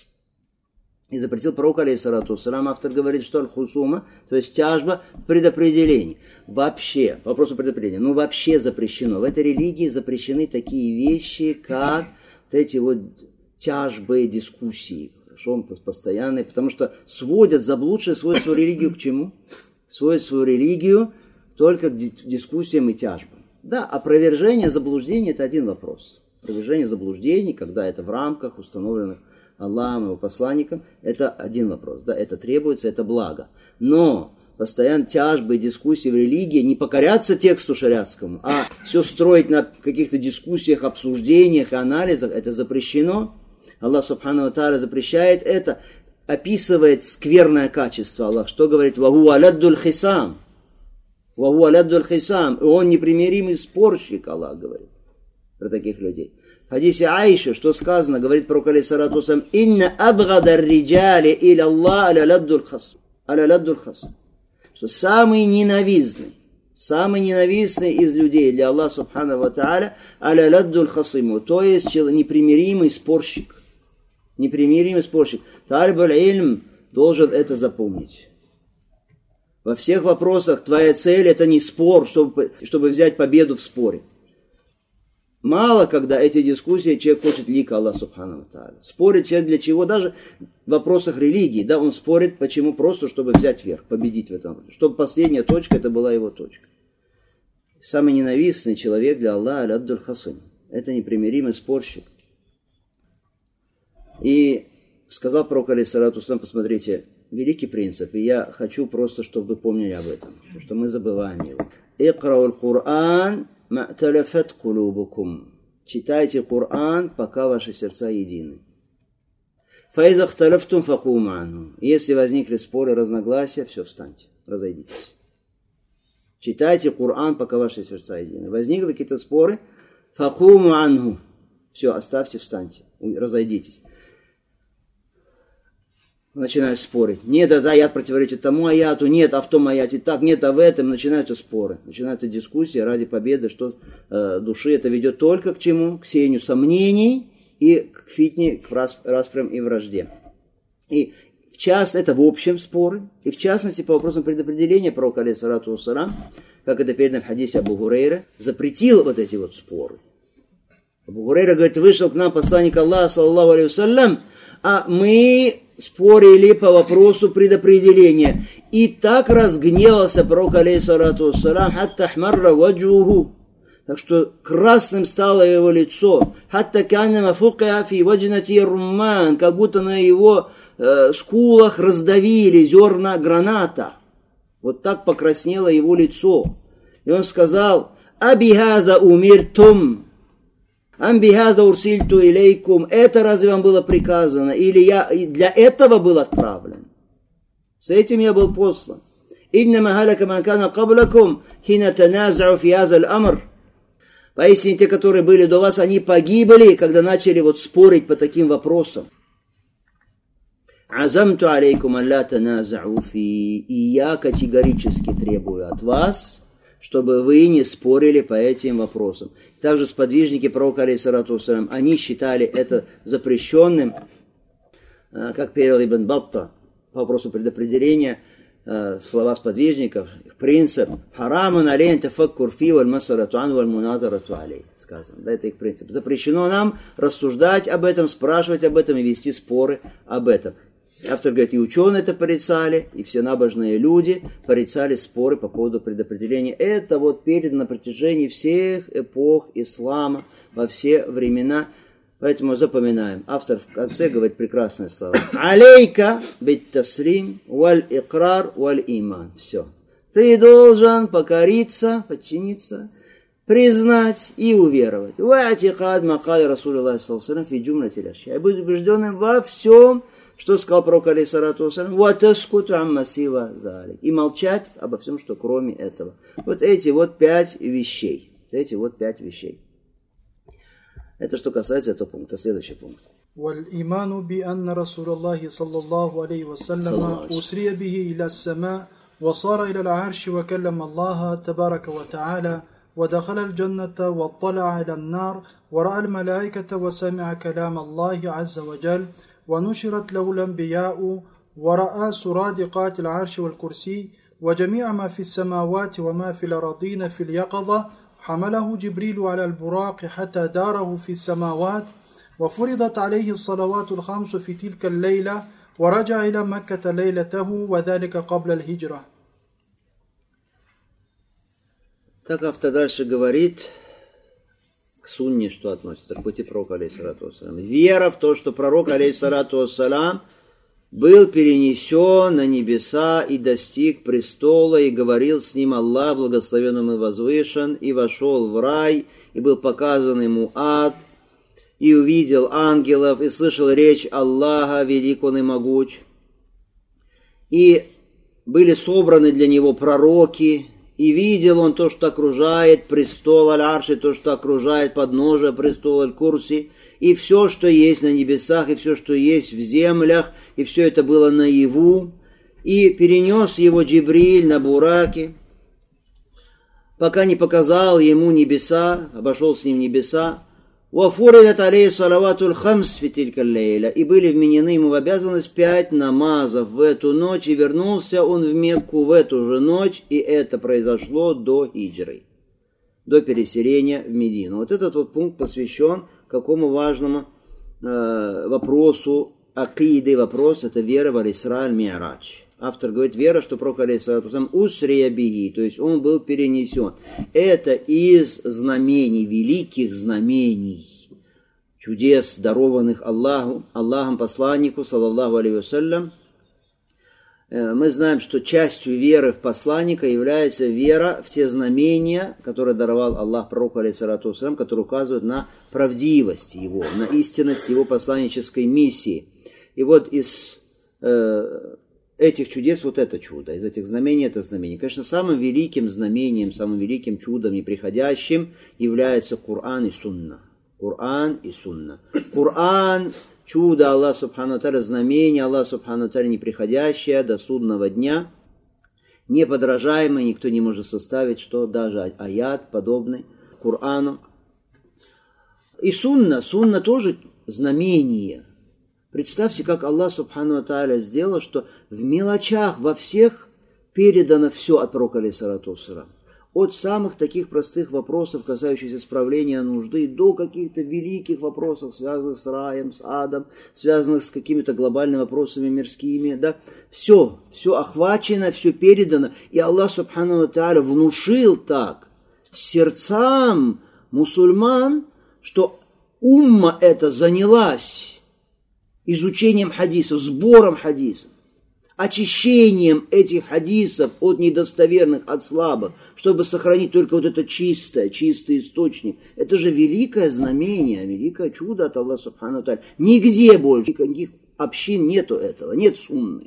И запретил пророк, алейхиссалату вассалам, автор говорит, что аль-хусума, то есть тяжба в предопределении. Вообще, по вопросу предопределения, ну вообще запрещено. В этой религии запрещены такие вещи, как вот эти вот тяжбы, дискуссии. Постоянные, потому что сводят заблудшие, сводят свою религию к чему? Сводят свою религию только к дискуссиям и тяжбам. Да, опровержение заблуждений – это один вопрос. Опровержение заблуждений, когда это в рамках, установленных Аллахом и его посланником, это один вопрос. Да, это требуется, это благо. Но постоянно тяжбы и дискуссии в религии, не покоряться тексту шариатскому, а все строить на каких-то дискуссиях, обсуждениях и анализах – это запрещено. Аллах субхану ва тааля запрещает это, описывает скверное качество. Аллах что говорит? «Ваху аляддуль хисам». «Ваху аляддуль хисам». И он непримиримый спорщик, Аллах говорит про таких людей. В хадисе Аиши, что сказано, говорит пророк, алейхиссалату вассалям: «Инна абгадар риджали иля Аллах аляляддуль хасам». Что самый ненавистный, самый ненавистный из людей для Аллаха субхану ва тааля аляляддуль хасиму, то есть непримиримый спорщик. Непримиримый спорщик. Талибуль ильм должен это запомнить. Во всех вопросах твоя цель это не спор, чтобы, чтобы взять победу в споре. Мало когда эти дискуссии человек хочет лика Аллаха субхану ва тааля. Спорит человек для чего? Даже в вопросах религии. Да, он спорит почему? Просто чтобы взять верх, победить в этом. Чтобы последняя точка это была его точка. Самый ненавистный человек для Аллаха аляддуль хасим. Это непримиримый спорщик. И сказал пророк, алейхиссалату вассалам, посмотрите, великий принцип, и я хочу просто, чтобы вы помнили об этом, потому что мы забываем его. «Икраул Кур'ан ма'талафат кулубукум». Читайте Коран, пока ваши сердца едины. «Фаиза хталафтум факуму анху». Если возникли споры, разногласия, все, встаньте, разойдитесь. Читайте Коран, пока ваши сердца едины. Возникли какие-то споры, факуму анху. Все, оставьте, встаньте, разойдитесь. Начинают спорить. Нет, это аят противоречит тому аяту, нет, а в том аяте так, нет, а в этом. Начинаются споры, начинаются дискуссии ради победы, что э, души это ведет только к чему? К сеянию сомнений и к фитне, к распрям и вражде. И в частности, это в общем споры, и в частности по вопросам предопределения пророка, алейхиссалату вассалам, как это передано в хадисе Абу Хурейры, запретил вот эти вот споры. Абу Хурейра говорит: вышел к нам посланник Аллаха, саллаллаху алейхи вассалям, а мы спорили по вопросу предопределения. И так разгневался пророк, алейхиссалату вассалам, хатта ахмарра ваджуху. Так что красным стало его лицо. Хатта канна мафукиа фи ваджнати румман. Как будто на его э, скулах раздавили зерна граната. Вот так покраснело его лицо. И он сказал: «Абихаза умиртум, амбихаза урсильту илейкум». Это разве вам было приказано? Или я для этого был отправлен? С этим я был послан. «Иннама халяка ман кана каблакум хина таназау фи хазал амр». Поистине те, которые были до вас, они погибли, когда начали вот спорить по таким вопросам. «Азамту алейкум алла таназау фи». И я категорически требую от вас, чтобы вы не спорили по этим вопросам. Также сподвижники пророка, алейхиссалату вассалям, они считали это запрещенным, как перевел Ибн Батта по вопросу предопределения, слова сподвижников, принцип «харамун алейн тафаккур фи валь масарату ан валь муназарату алей». Сказано, да, это их принцип. Запрещено нам рассуждать об этом, спрашивать об этом и вести споры об этом. Автор говорит, и ученые это порицали, и все набожные люди порицали споры по поводу предопределения. Это вот передано на протяжении всех эпох ислама, во все времена. Поэтому запоминаем. Автор в конце говорит прекрасные слова. «Алейка бит таслим валь икрар валь иман». Все. Ты должен покориться, подчиниться, признать и уверовать. «Ва'атикад макали Расулуллахи саллаллаху алейхи ва саллям фи джумлати л'ашья». Будь убежденным во всем, что сказал пророк, алейхиссалату вассалям, «Ватаскуту амма сива залик». И молчать обо всем, что кроме этого. Вот эти вот пять вещей. Вот эти вот пять вещей. Это что касается этого пункта. Следующий пункт. والإيمان بأن رسول الله صلى الله عليه وسلم أسري به إلى السماء وصار إلى العرش وكلم الله تبارك وتعالى ودخل الجنة واطلع إلى النار ورأى الملائكة وسمع كلام الله عز وجل ونشرت له الأنبياء ورأى سرادقات العرش والكرسي وجميع ما في السماوات وما في الأراضين في اليقظة حمله جبريل على البراق حتى داره في السماوات وفرضت عليه الصلوات الخمس في تلك الليلة ورجع إلى مكة ليلته وذلك قبل الهجرة. Так автор дальше говорит к сунне, что относится к пути пророка, алейхиссалату вассалям. Вера в то, что пророк, алейхиссалату вассалям, был перенесен на небеса и достиг престола, и говорил с ним Аллах, благословенным и возвышен, и вошел в рай, и был показан ему ад, и увидел ангелов, и слышал речь Аллаха, велик он и могуч. И были собраны для него пророки, и видел он то, что окружает престол Аль-Арши, то, что окружает подножие престола Аль-Курси, и все, что есть на небесах, и все, что есть в землях, и все это было наяву. И перенес его Джибриль на бураке, пока не показал ему небеса, обошел с ним небеса. وَفُرِدَتْ عَلَيْهِ صَلَوَاتُ الْخَمْسِ فِي تِلْكَ اللَّيْلَةِ. И были вменены ему в обязанность пять намазов в эту ночь, и вернулся он в Мекку в эту же ночь, и это произошло до хиджры, до переселения в Медину. Вот этот вот пункт посвящен какому важному э, вопросу акиды, вопрос, это вера в Аль-Исра аль-Ми'радж. Автор говорит, вера, что пророк, алейхиссалату вассалям, усрия биги, то есть он был перенесен. Это из знамений, великих знамений, чудес, дарованных Аллаху, Аллахом посланнику, саллаллаху алейхи вассалям. Мы знаем, что частью веры в посланника является вера в те знамения, которые даровал Аллах пророку, алейхиссалату вассалям, которые указывают на правдивость его, на истинность его посланнической миссии. И вот из э, этих чудес вот это чудо, из этих знамений это знамение. Конечно, самым великим знамением, самым великим чудом неприходящим является Коран и Сунна. Коран и Сунна. Коран – чудо Аллаха Субхану Тааля, знамение Аллаха Субхану Тааля неприходящее до судного дня, неподражаемое, никто не может составить, что даже аят подобный Корану. И Сунна, Сунна тоже знамение. Представьте, как Аллах Субхану Тааля сделал, что в мелочах во всех передано все от пророка, алейхиссалату вассалям. От самых таких простых вопросов, касающихся справления нужды, до каких-то великих вопросов, связанных с раем, с адом, связанных с какими-то глобальными вопросами мирскими. Да? Все, все охвачено, все передано. И Аллах Субхану Тааля внушил так сердцам мусульман, что умма эта занялась изучением хадисов, сбором хадисов, очищением этих хадисов от недостоверных, от слабых, чтобы сохранить только вот это чистое, чистый источник. Это же великое знамение, великое чудо от Аллаха Субхану ва Тааля. Нигде больше, никаких общин нету этого, нет сунны.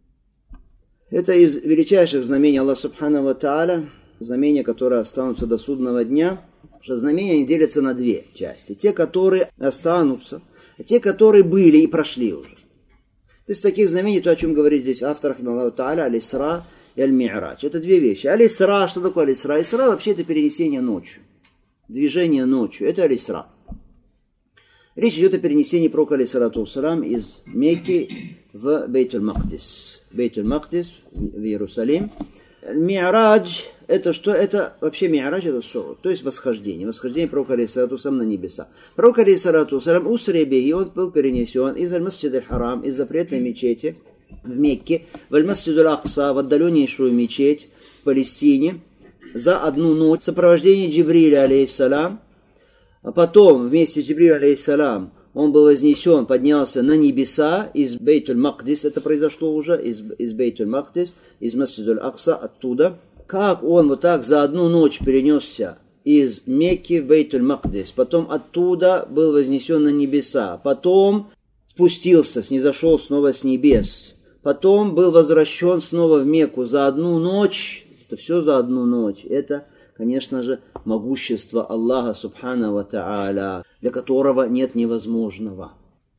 Это из величайших знамений Аллаха Субхану ва Тааля, знамения, которые останутся до судного дня. Потому что знамения они делятся на две части. Те, которые останутся, а те, которые были и прошли уже. Из таких знамений, то, о чем говорит здесь автор, Аллаху Тааля, аль-Исра и аль-Ми'радж. Это две вещи. Аль-Исра, что такое аль-Исра? Аль-Исра вообще это перенесение ночью. Движение ночью. Это аль-Исра. Речь идет о перенесении пророка, алейхиссалату вассалям, из Мекки в Бейт-уль-Мақдис. Бейт-уль-Мақдис в Иерусалим. Ми'радж, это что? Это вообще Ми'радж, это су'уд, то есть восхождение. Восхождение пророка, алейхиссалату вассалям, на небеса. Пророк, алейхиссалату вассалям, усри бихи, он был перенесен из аль-Масджид аль-Харам, из запретной мечети в Мекке, в аль-Масджид аль-Акса, в отдаленнейшую мечеть в Палестине, за одну ночь в сопровождении Джибриля, алейхиссалям. А потом вместе с Джибрилем, алейхиссалям, он был вознесен, поднялся на небеса из Бейт-уль-Мақдис, это произошло уже, из, из Бейт-уль-Мақдис, из Масджид аль-Акса, оттуда. Как он вот так за одну ночь перенесся из Мекки в Бейт-уль-Мақдис, потом оттуда был вознесен на небеса, потом спустился, снизошел снова с небес, потом был возвращен снова в Мекку за одну ночь, это все за одну ночь, это, конечно же, могущество Аллаха Субхану ва Тааля, для которого нет невозможного.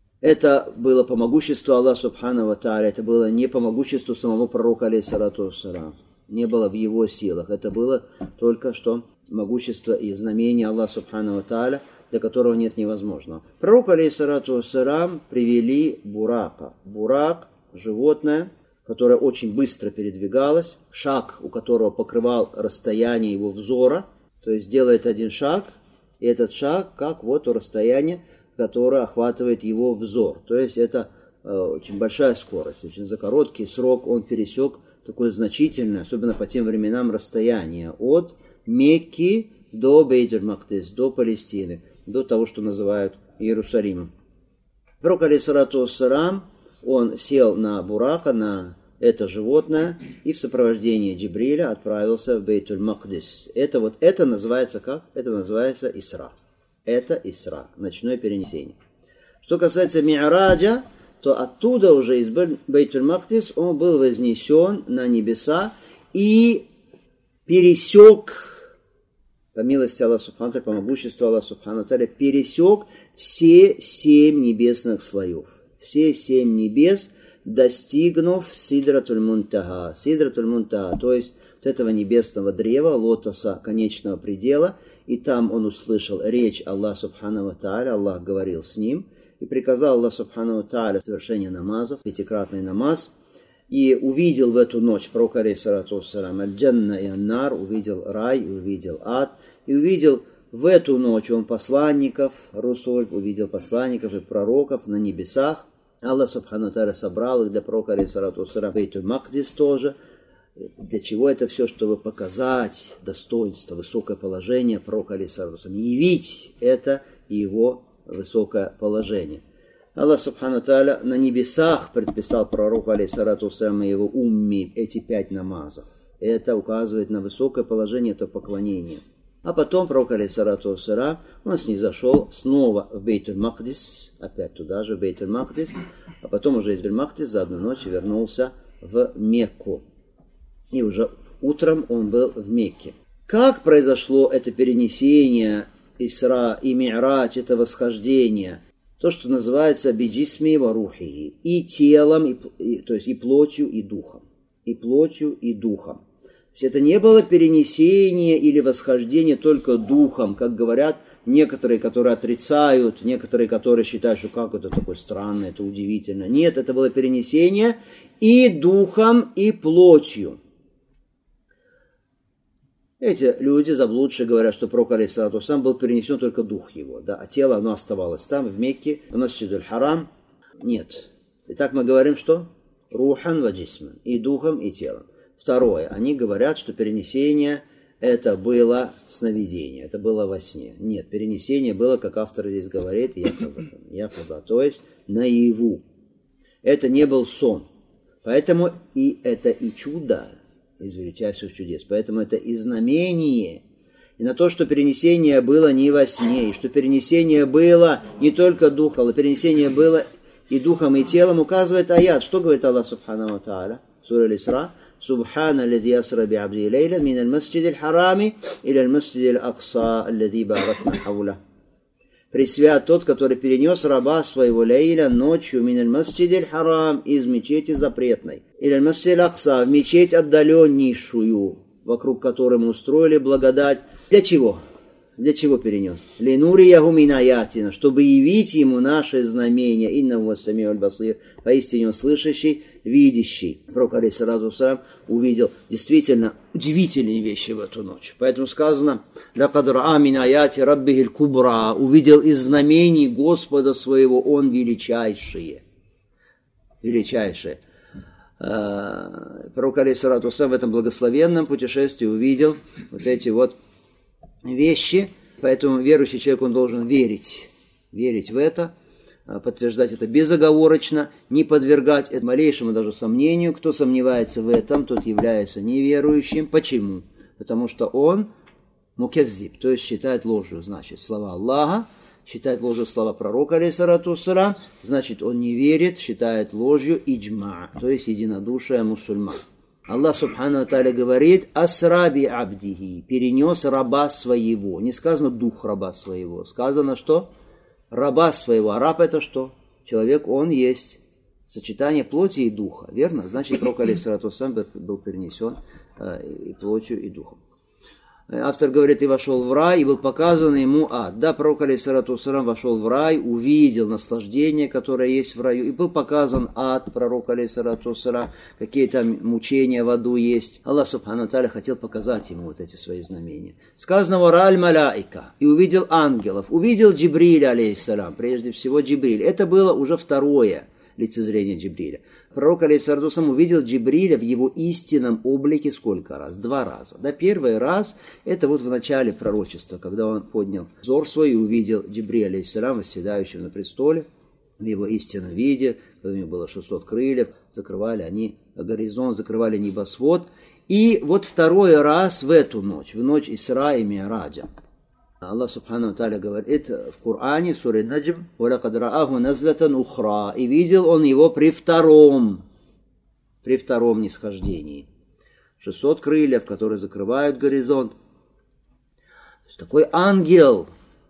Это было по могуществу Аллаха Субхану ва Тааля, это было не по могуществу самого пророка, алейхиссалату вассалям, не было в его силах, это было только что могущество и знамение Аллаха Субхану ва Тааля, для которого нет невозможного. Пророк, алейхиссалату вассалям, привели бурака. Бурак – животное, которое очень быстро передвигалось, шаг у которого покрывал расстояние его взора, то есть делает один шаг, и этот шаг как вот то расстояние, которое охватывает его взор. То есть это э, очень большая скорость, очень за короткий срок он пересек такое значительное, особенно по тем временам, расстояние от Мекки до Бейт-уль-Мақдис, до Палестины, до того, что называют Иерусалимом. Пророк, алейхиссалату вассалям, он сел на бурака, на это животное, и в сопровождении Джибриля отправился в Бейт-уль-Мақдис. Это вот, это называется как? Это называется Исра. Это Исра, ночное перенесение. Что касается Ми'раджа, то оттуда уже из Бейт-уль-Мақдис он был вознесен на небеса и пересек, по милости Аллаха Субхану ва Тааля, по могуществу Аллаха Субхану ва Тааля, пересек все семь небесных слоев. Все семь небес, достигнув Сидратуль-Мунтаха. Сидратуль-Мунтаха, то есть вот этого небесного древа, лотоса, конечного предела. И там он услышал речь Аллаха Субхану ва Тааля, Аллах говорил с ним, и приказал Аллах Субхану ва Тааля совершение намазов, пятикратный намаз, и увидел в эту ночь пророк, алейхиссалату вассалям, аль-Джанна и ан-Нар, увидел рай, и увидел ад, и увидел в эту ночь он посланников, Русуль, увидел посланников и пророков на небесах. Аллах Субхану ва Тааля собрал их для пророка, алейхиссалату вассалям, Бейт-уль-Мақдис тоже. Для чего это все? Чтобы показать достоинство, высокое положение пророка, алейхиссалату вассалям, явить это его высокое положение. Аллах Субхану ва Тааля на небесах предписал пророку, алейхиссалату вассалям, и его умми эти пять намазов. Это указывает на высокое положение, это поклонение. А потом пророк, алейхиссалату вассалям, он снизошел снова в Бейт-уль-Мақдис, опять туда же, в Бейт-уль-Мақдис, а потом уже из Бейт-уль-Мақдис за одну ночь вернулся в Мекку. И уже утром он был в Мекке. Как произошло это перенесение Исра и Ми'радж, это восхождение? То, что называется биджисми ва рухи, и телом, и, и, то есть и плотью, и духом. И плотью, и духом. То есть это не было перенесение или восхождение только духом, как говорят некоторые, которые отрицают, некоторые, которые считают, что как это такое странное, это удивительно. Нет, это было перенесение и духом, и плотью. Эти люди заблудшие говорят, что пророк, алейхиссалату вассалям, был перенесен только дух его, да, а тело оно оставалось там, в Мекке, в Масджид аль-Харам. Нет. Итак, мы говорим, что? Рухан ва джисман. И духом, и телом. Второе. Они говорят, что перенесение это было сновидение, это было во сне. Нет, перенесение было, как автор здесь говорит, якуда, то есть наяву. Это не был сон. Поэтому и это и чудо из величайших чудес. Поэтому это и знамение. И на то, что перенесение было не во сне, и что перенесение было не только духом, но перенесение было и духом, и телом, указывает аят. Что говорит Аллах Субхану ва Тааля? Сура Аль-Исра. Субхана аллази асра би абди лейла мин аль-масджид аль-харами иля аль-масджид аль-акса аллази баракна хауля. Пресвят тот, который перенес раба своего Лейля ночью мин аль-масджид аль-харам из мечети запретной иля аль-масджид аль-акса в мечеть отдаленнейшую, вокруг которой мы устроили благодать. Для чего? Для чего перенес? Линури ягу минаятина, чтобы явить ему наше знамение. Иннаху вассамиу аль-басир, поистине он слышащий, видящий. Пророк алейхиссалату вассалям увидел действительно удивительные вещи в эту ночь. Поэтому сказано: «Лакад раа мин аяти раббихи аль-кубра», увидел из знамений Господа своего он величайшие. Величайшие. Пророк алейхиссалату вассалям в этом благословенном путешествии увидел вот эти вот вещи, поэтому верующий человек, он должен верить, верить в это, подтверждать это безоговорочно, не подвергать это малейшему даже сомнению. Кто сомневается в этом, тот является неверующим. Почему? Потому что он мукеззиб, то есть считает ложью, значит, слова Аллаха, считает ложью слова пророка, алейхиссалату вассалям, значит, он не верит, считает ложью иджма, то есть единодушие мусульман. Аллах Субхану ва Тааля говорит: «Асра би абдихи», перенес раба своего. Не сказано дух раба своего, сказано что? Раба своего. А раб это что? Человек, он есть сочетание плоти и духа, верно? Значит, пророк алейхиссалату вассалям был перенесен и плотью, и духом. Автор говорит: и вошел в рай, и был показан ему ад. Да, пророк алейхиссалату вассалям вошел в рай, увидел наслаждение, которое есть в раю, и был показан ад пророка алейхиссалату вассалям, какие там мучения в аду есть. Аллах Субхану ва Тааля хотел показать ему вот эти свои знамения. Сказано: вараль маляика, и увидел ангелов, увидел Джибриля алейхиссалям, прежде всего Джибриль. Это было уже второе лицезрение Джибриля. Пророк алейхиссалату вассалям увидел Джибриля в его истинном облике сколько раз? Два раза. Да, первый раз это вот в начале пророчества, когда он поднял взор свой и увидел Джибриля алейхиссалям, восседающим на престоле, в его истинном виде, когда у него было шестьсот крыльев, закрывали они горизонт, закрывали небосвод. И вот второй раз в эту ночь, в ночь Исра и Ми'раджа, Аллах Субхану ва Тааля говорит в Коране, в суре Наджм: «Валакад рааху назлатан ухра», и видел он его при втором, при втором нисхождении. шестьсот крыльев, которые закрывают горизонт. Такой ангел,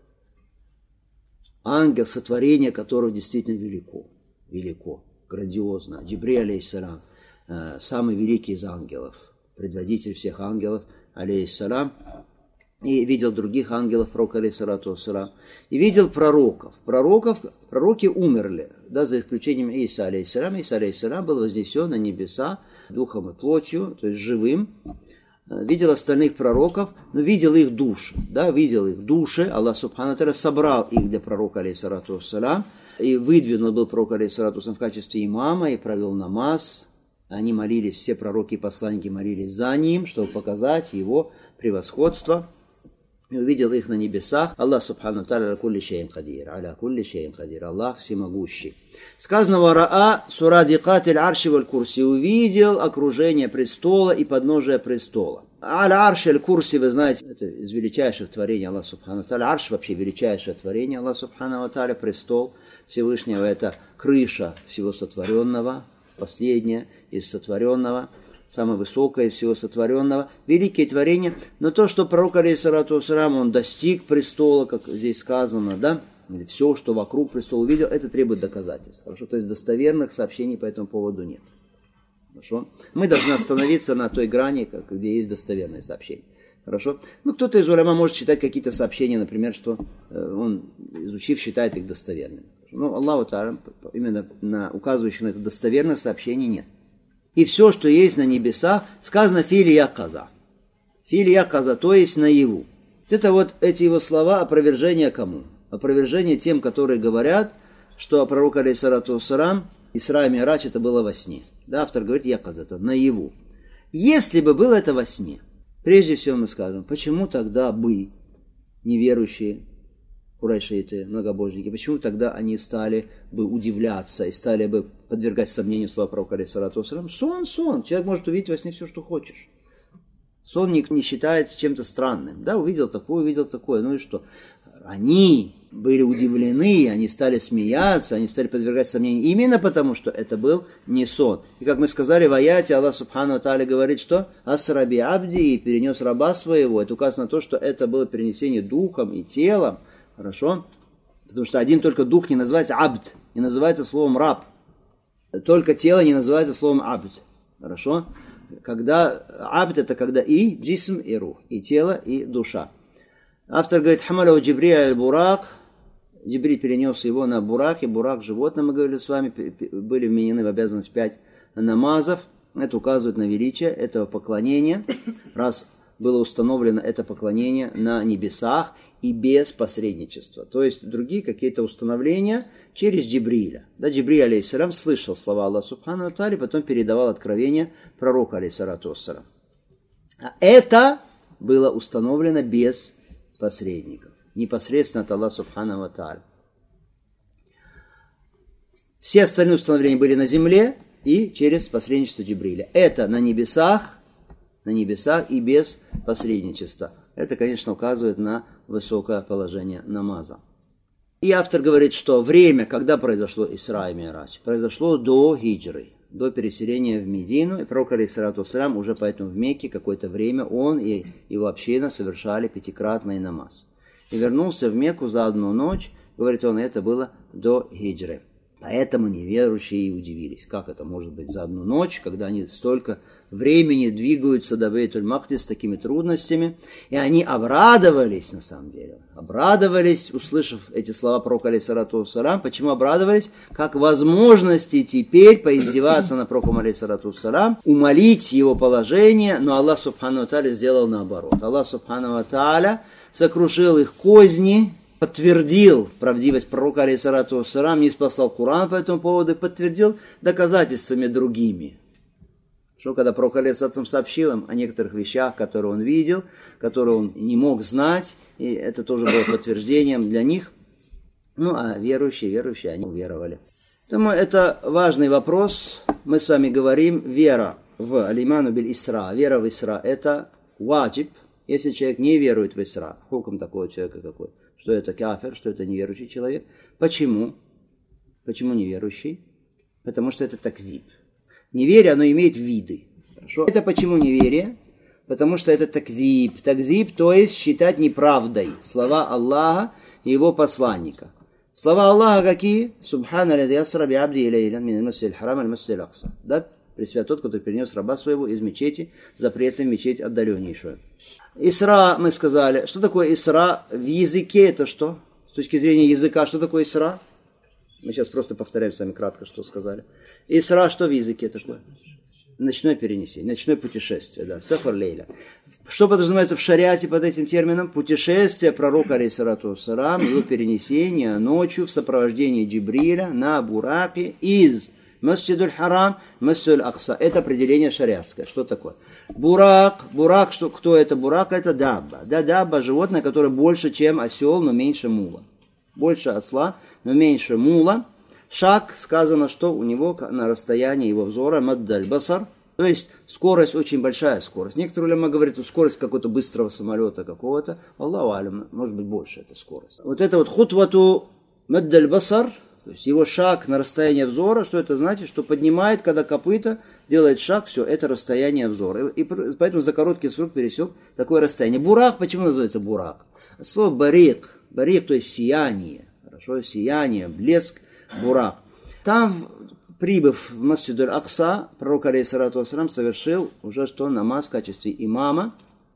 ангел, сотворение которого действительно велико, велико, грандиозно. Джибриль алейхиссалям, самый великий из ангелов, предводитель всех ангелов, алейхиссалям. И видел других ангелов, пророка алейхиссалату вассалям, и видел пророков. Пророков, пророки умерли, да, за исключением Иса алейхиссалям. Иса алейхиссалям был вознесен на небеса духом и плотью, то есть живым. Видел остальных пророков, но видел их души, да, видел их души. Аллах Субхану ва Тааля собрал их для пророка алейхиссалату вассалям, и выдвинул был пророк алейхиссалату вассалям в качестве имама, и провел намаз. Они молились, все пророки и посланники молились за ним, чтобы показать его превосходство. И увидел их на небесах. Аллах Субхану ва Тааля аля кулли шейин кадир, аля кулли шейин кадир. Аллах всемогущий. Сказано: вараа сурадикатиль арши валь курси, увидел окружение престола и подножие престола. Аля арши аль курси, вы знаете, это из величайших творений Аллаха Субхану ва Тааля. Арш вообще величайшее творение Аллаха Субхану ва Тааля. Престол Всевышнего — это крыша всего сотворенного, последняя из сотворенного, самое высокое из всего сотворенного, великие творения. Но то, что пророк алейхиссалату вассалям, он достиг престола, как здесь сказано, да, или все, что вокруг престола увидел, это требует доказательств. Хорошо, то есть достоверных сообщений по этому поводу нет. Хорошо. Мы должны остановиться на той грани, где есть достоверные сообщения. Хорошо. Ну, кто-то из уляма может читать какие-то сообщения, например, что он, изучив, считает их достоверными. Но Аллаху Тааля, именно на указывающих на это достоверных сообщений нет. И все, что есть на небесах, сказано фили яказа. Фили яказа, то есть наяву. Это вот эти его слова опровержение кому? Опровержение тем, которые говорят, что пророк алейхиссалату вассалям, Исра и Ми'радж это было во сне. Да, автор говорит яказа, это наяву. Если бы было это во сне, Прежде всего мы скажем, почему тогда бы неверующие курайшиты, многобожники, почему тогда они стали бы удивляться и стали бы подвергать сомнению слова пророка алейхиссалату вассалям? Сон, сон. Человек может увидеть во сне все, что хочешь. Сон не, не считает чем-то странным. Да, увидел такое, увидел такое. Ну и что? Они были удивлены, они стали смеяться, они стали подвергать сомнению именно потому, что это был не сон. И как мы сказали в аяте, Аллах Субхану ва Тааля говорит, что «Асраби абди» перенес раба своего. Это указано на то, что это было перенесение духом и телом. Хорошо? Потому что один только дух не называется абд, не называется словом раб. Только тело не называется словом абд. Хорошо? Когда абд это когда и джисм, и рух, и тело, и душа. Автор говорит, хамаляу Джибриль аль-Бурак. Джибриль перенес его на бурак, и бурак животное, мы говорили с вами, были вменены в обязанность пять намазов. Это указывает на величие этого поклонения, раз было установлено это поклонение на небесах и без посредничества. То есть другие какие-то установления через Джибриля. Да, Джибриль алейхиссалям слышал слова Аллаха Субхану ва Тааля, потом передавал откровение пророку алейхиссалату вассалям. А это было установлено без посредников, непосредственно от Аллаха Субхану ва Тааля. Все остальные установления были на земле и через посредничество Джибриля. Это на небесах, на небесах и без посредничества. Это, конечно, указывает на высокое положение намаза. И автор говорит, что время, когда произошло Исра и Ми'радж, произошло до хиджры, до переселения в Медину. И пророк алейхиссалату вассалям уже поэтому в Мекке какое-то время он и его община совершали пятикратный намаз. И вернулся в Мекку за одну ночь, говорит он, это было до хиджры. Поэтому неверующие и удивились, как это может быть за одну ночь, когда они столько времени двигаются до Бейтуль-Мақдис с такими трудностями. И они обрадовались, на самом деле, обрадовались, услышав эти слова пророка алейхиссалату вассалям. Почему обрадовались? Как возможности теперь поиздеваться на пророка алейхиссалату вассалям, умолить его положение, но Аллах Субхану ва Тааля сделал наоборот. Аллах Субхану ва Тааля сокрушил их козни, подтвердил правдивость пророка алейхиссалату вассалям, не спасал Коран по этому поводу, и подтвердил доказательствами другими. Что когда пророк алейхиссалату вассалям сообщил им о некоторых вещах, которые он видел, которые он не мог знать, и это тоже было подтверждением для них. Ну, а верующие, верующие, они уверовали. Поэтому это важный вопрос. Мы с вами говорим, вера в алиману биль Исра, вера в Исра, это ваджиб, если человек не верует в Исра. Хукм такого человека какой? Что это кафир, что это неверующий человек. Почему? Почему неверующий? Потому что это такзиб. Неверие, оно имеет виды. Хорошо? Это почему неверие? Потому что это такзиб. Такзиб, то есть считать неправдой слова Аллаха и его посланника. Слова Аллаха какие? Субхана лади асра би абди илейлян мин аль-масджидил харам аль-масджидил акса. Да? Пресвят тот, который перенес раба своего из мечети, запретной мечеть отдаленнейшую. Исра, мы сказали. Что такое Исра? В языке это что? С точки зрения языка, что такое Исра? Мы сейчас просто повторяем с вами кратко, что сказали. Исра, что в языке такое? Ночное перенесение, ночное путешествие, да, сафар лейля. Что подразумевается в шариате под этим термином? Путешествие пророка алейхиссалату вассалям, его перенесение ночью в сопровождении Джибриля на бураке из Масджидуль Харам, Масджидуль Акса. Это определение шариатское. Что такое? Бурак. Бурак, что, кто это бурак? Это дабба. Да, дабба, животное, которое больше, чем осел, но меньше мула. Больше осла, но меньше мула. Шаг, сказано, что у него на расстоянии его взора маддаль басар. То есть скорость, очень большая скорость. Некоторые улема говорят, что скорость какого-то быстрого самолета какого-то. Аллаху алям, может быть больше эта скорость. Вот это вот хутвату маддаль басар, то есть его шаг на расстояние взора, что это значит? Что поднимает, когда копыта делает шаг, все, это расстояние взора. И, и поэтому за короткий срок пересек такое расстояние. Бурак, почему называется бурак? Слово барик, барик, то есть сияние, хорошо, сияние, блеск, бурак. Там, прибыв в Масджидуль Акса, пророк алейхиссалату вассалям совершил уже что намаз в качестве имама.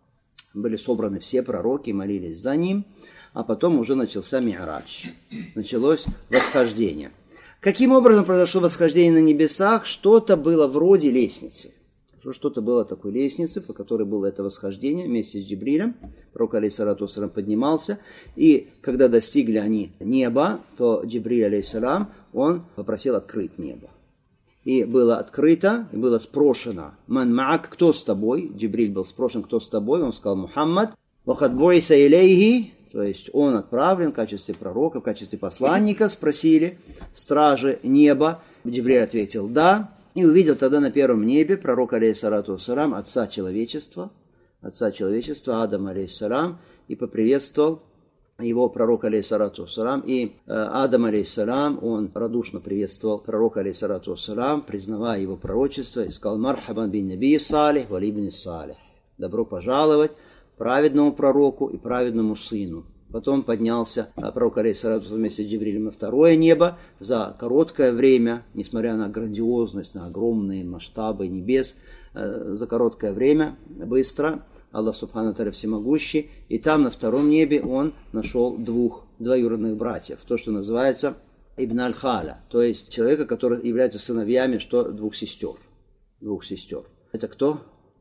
Были собраны все пророки, молились за ним. А потом уже начался Ми'радж. Началось восхождение. Каким образом произошло восхождение на небесах? Что-то было вроде лестницы. Что-то было такой лестницы, по которой было это восхождение вместе с Джибрилем. Пророк алейхиссалату вассалям поднимался. И когда достигли они неба, то Джибриль алейхиссалам, он попросил открыть небо. и было открыто, и было спрошено: «Ман маак», кто с тобой? Джибриль был спрошен: кто с тобой? Он сказал: «Мухаммад». «Вахад буиса илейхи», то есть он отправлен в качестве пророка, в качестве посланника, спросили стражи неба. Джибриль ответил: «Да». И увидел тогда на первом небе пророка, алейхиссалату вассалам, отца человечества, отца человечества, Адама, алейхиссалам, и поприветствовал его пророк, алейхиссалату вассалам. И э, Адам, алейхиссалам, он радушно приветствовал пророка, алейхиссалату вассалам, признавая его пророчество, и сказал: «Мархабан бин наби салих валь ибн салих». Добро пожаловать праведному пророку и праведному сыну. Потом поднялся пророк, алейхиссалату вместе с Джибрилем на второе небо. За короткое время, несмотря на грандиозность, на огромные масштабы небес, за короткое время, быстро, Аллах субхану ва тааля всемогущий, и там на втором небе он нашел двух двоюродных братьев, то, что называется Ибн аль-Халя, то есть человека, который является сыновьями что двух сестер. Двух сестер. Это кто?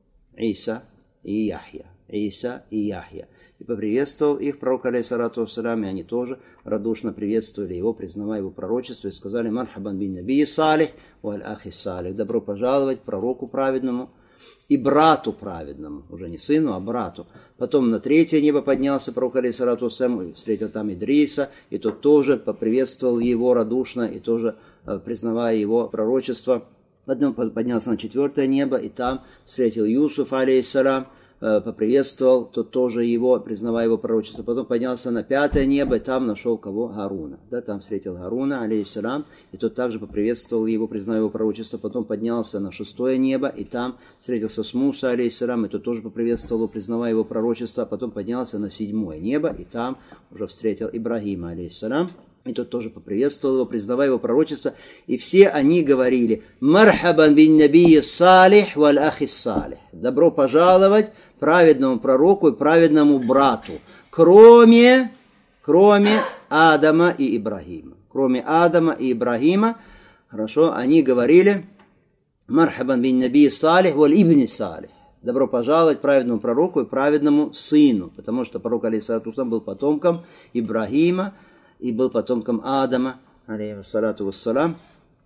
Иса и Яхья. Иса и Яхья. И поприветствовал их пророк, алейхиссалату вассалам, и они тоже радушно приветствовали его, признавая его пророчество, и сказали: «Мархабан бин наби салих валь ахи салих». Добро пожаловать пророку праведному и брату праведному, уже не сыну, а брату. Потом на третье небо поднялся пророк, алейхиссалату вассалам, встретил там Идриса, и тот тоже поприветствовал его радушно, и тоже признавая его пророчество. Потом поднялся на четвертое небо, и там встретил Юсуф, алейхиссалам, поприветствовал, тот тоже его, признавая его пророчество. Потом поднялся на пятое небо, и там нашел кого? Гаруна. Да, там встретил Гаруна, алейхиссалам, и тот также поприветствовал его, признавая его пророчество. Потом поднялся на шестое небо, и там встретился с Муса, алейхиссалам, и тот тоже поприветствовал его, признавая его пророчество. Потом поднялся на седьмое небо, и там уже встретил Ибрагима, алейхиссалам, и тот тоже поприветствовал его, признавая его пророчество. И все они говорили: «Мархабан бин наби салих валь ахи салих». Добро пожаловать праведному пророку и праведному брату, кроме, кроме Адама и Ибрагима. Кроме Адама и Ибрагима, хорошо, они говорили: «Мархабан бин наби салих валь ибн салих». Добро пожаловать праведному пророку и праведному сыну, потому что пророк, алейхиссалату вассалам, был потомком Ибрагима и был потомком Адама, алейхиссалату вассалам.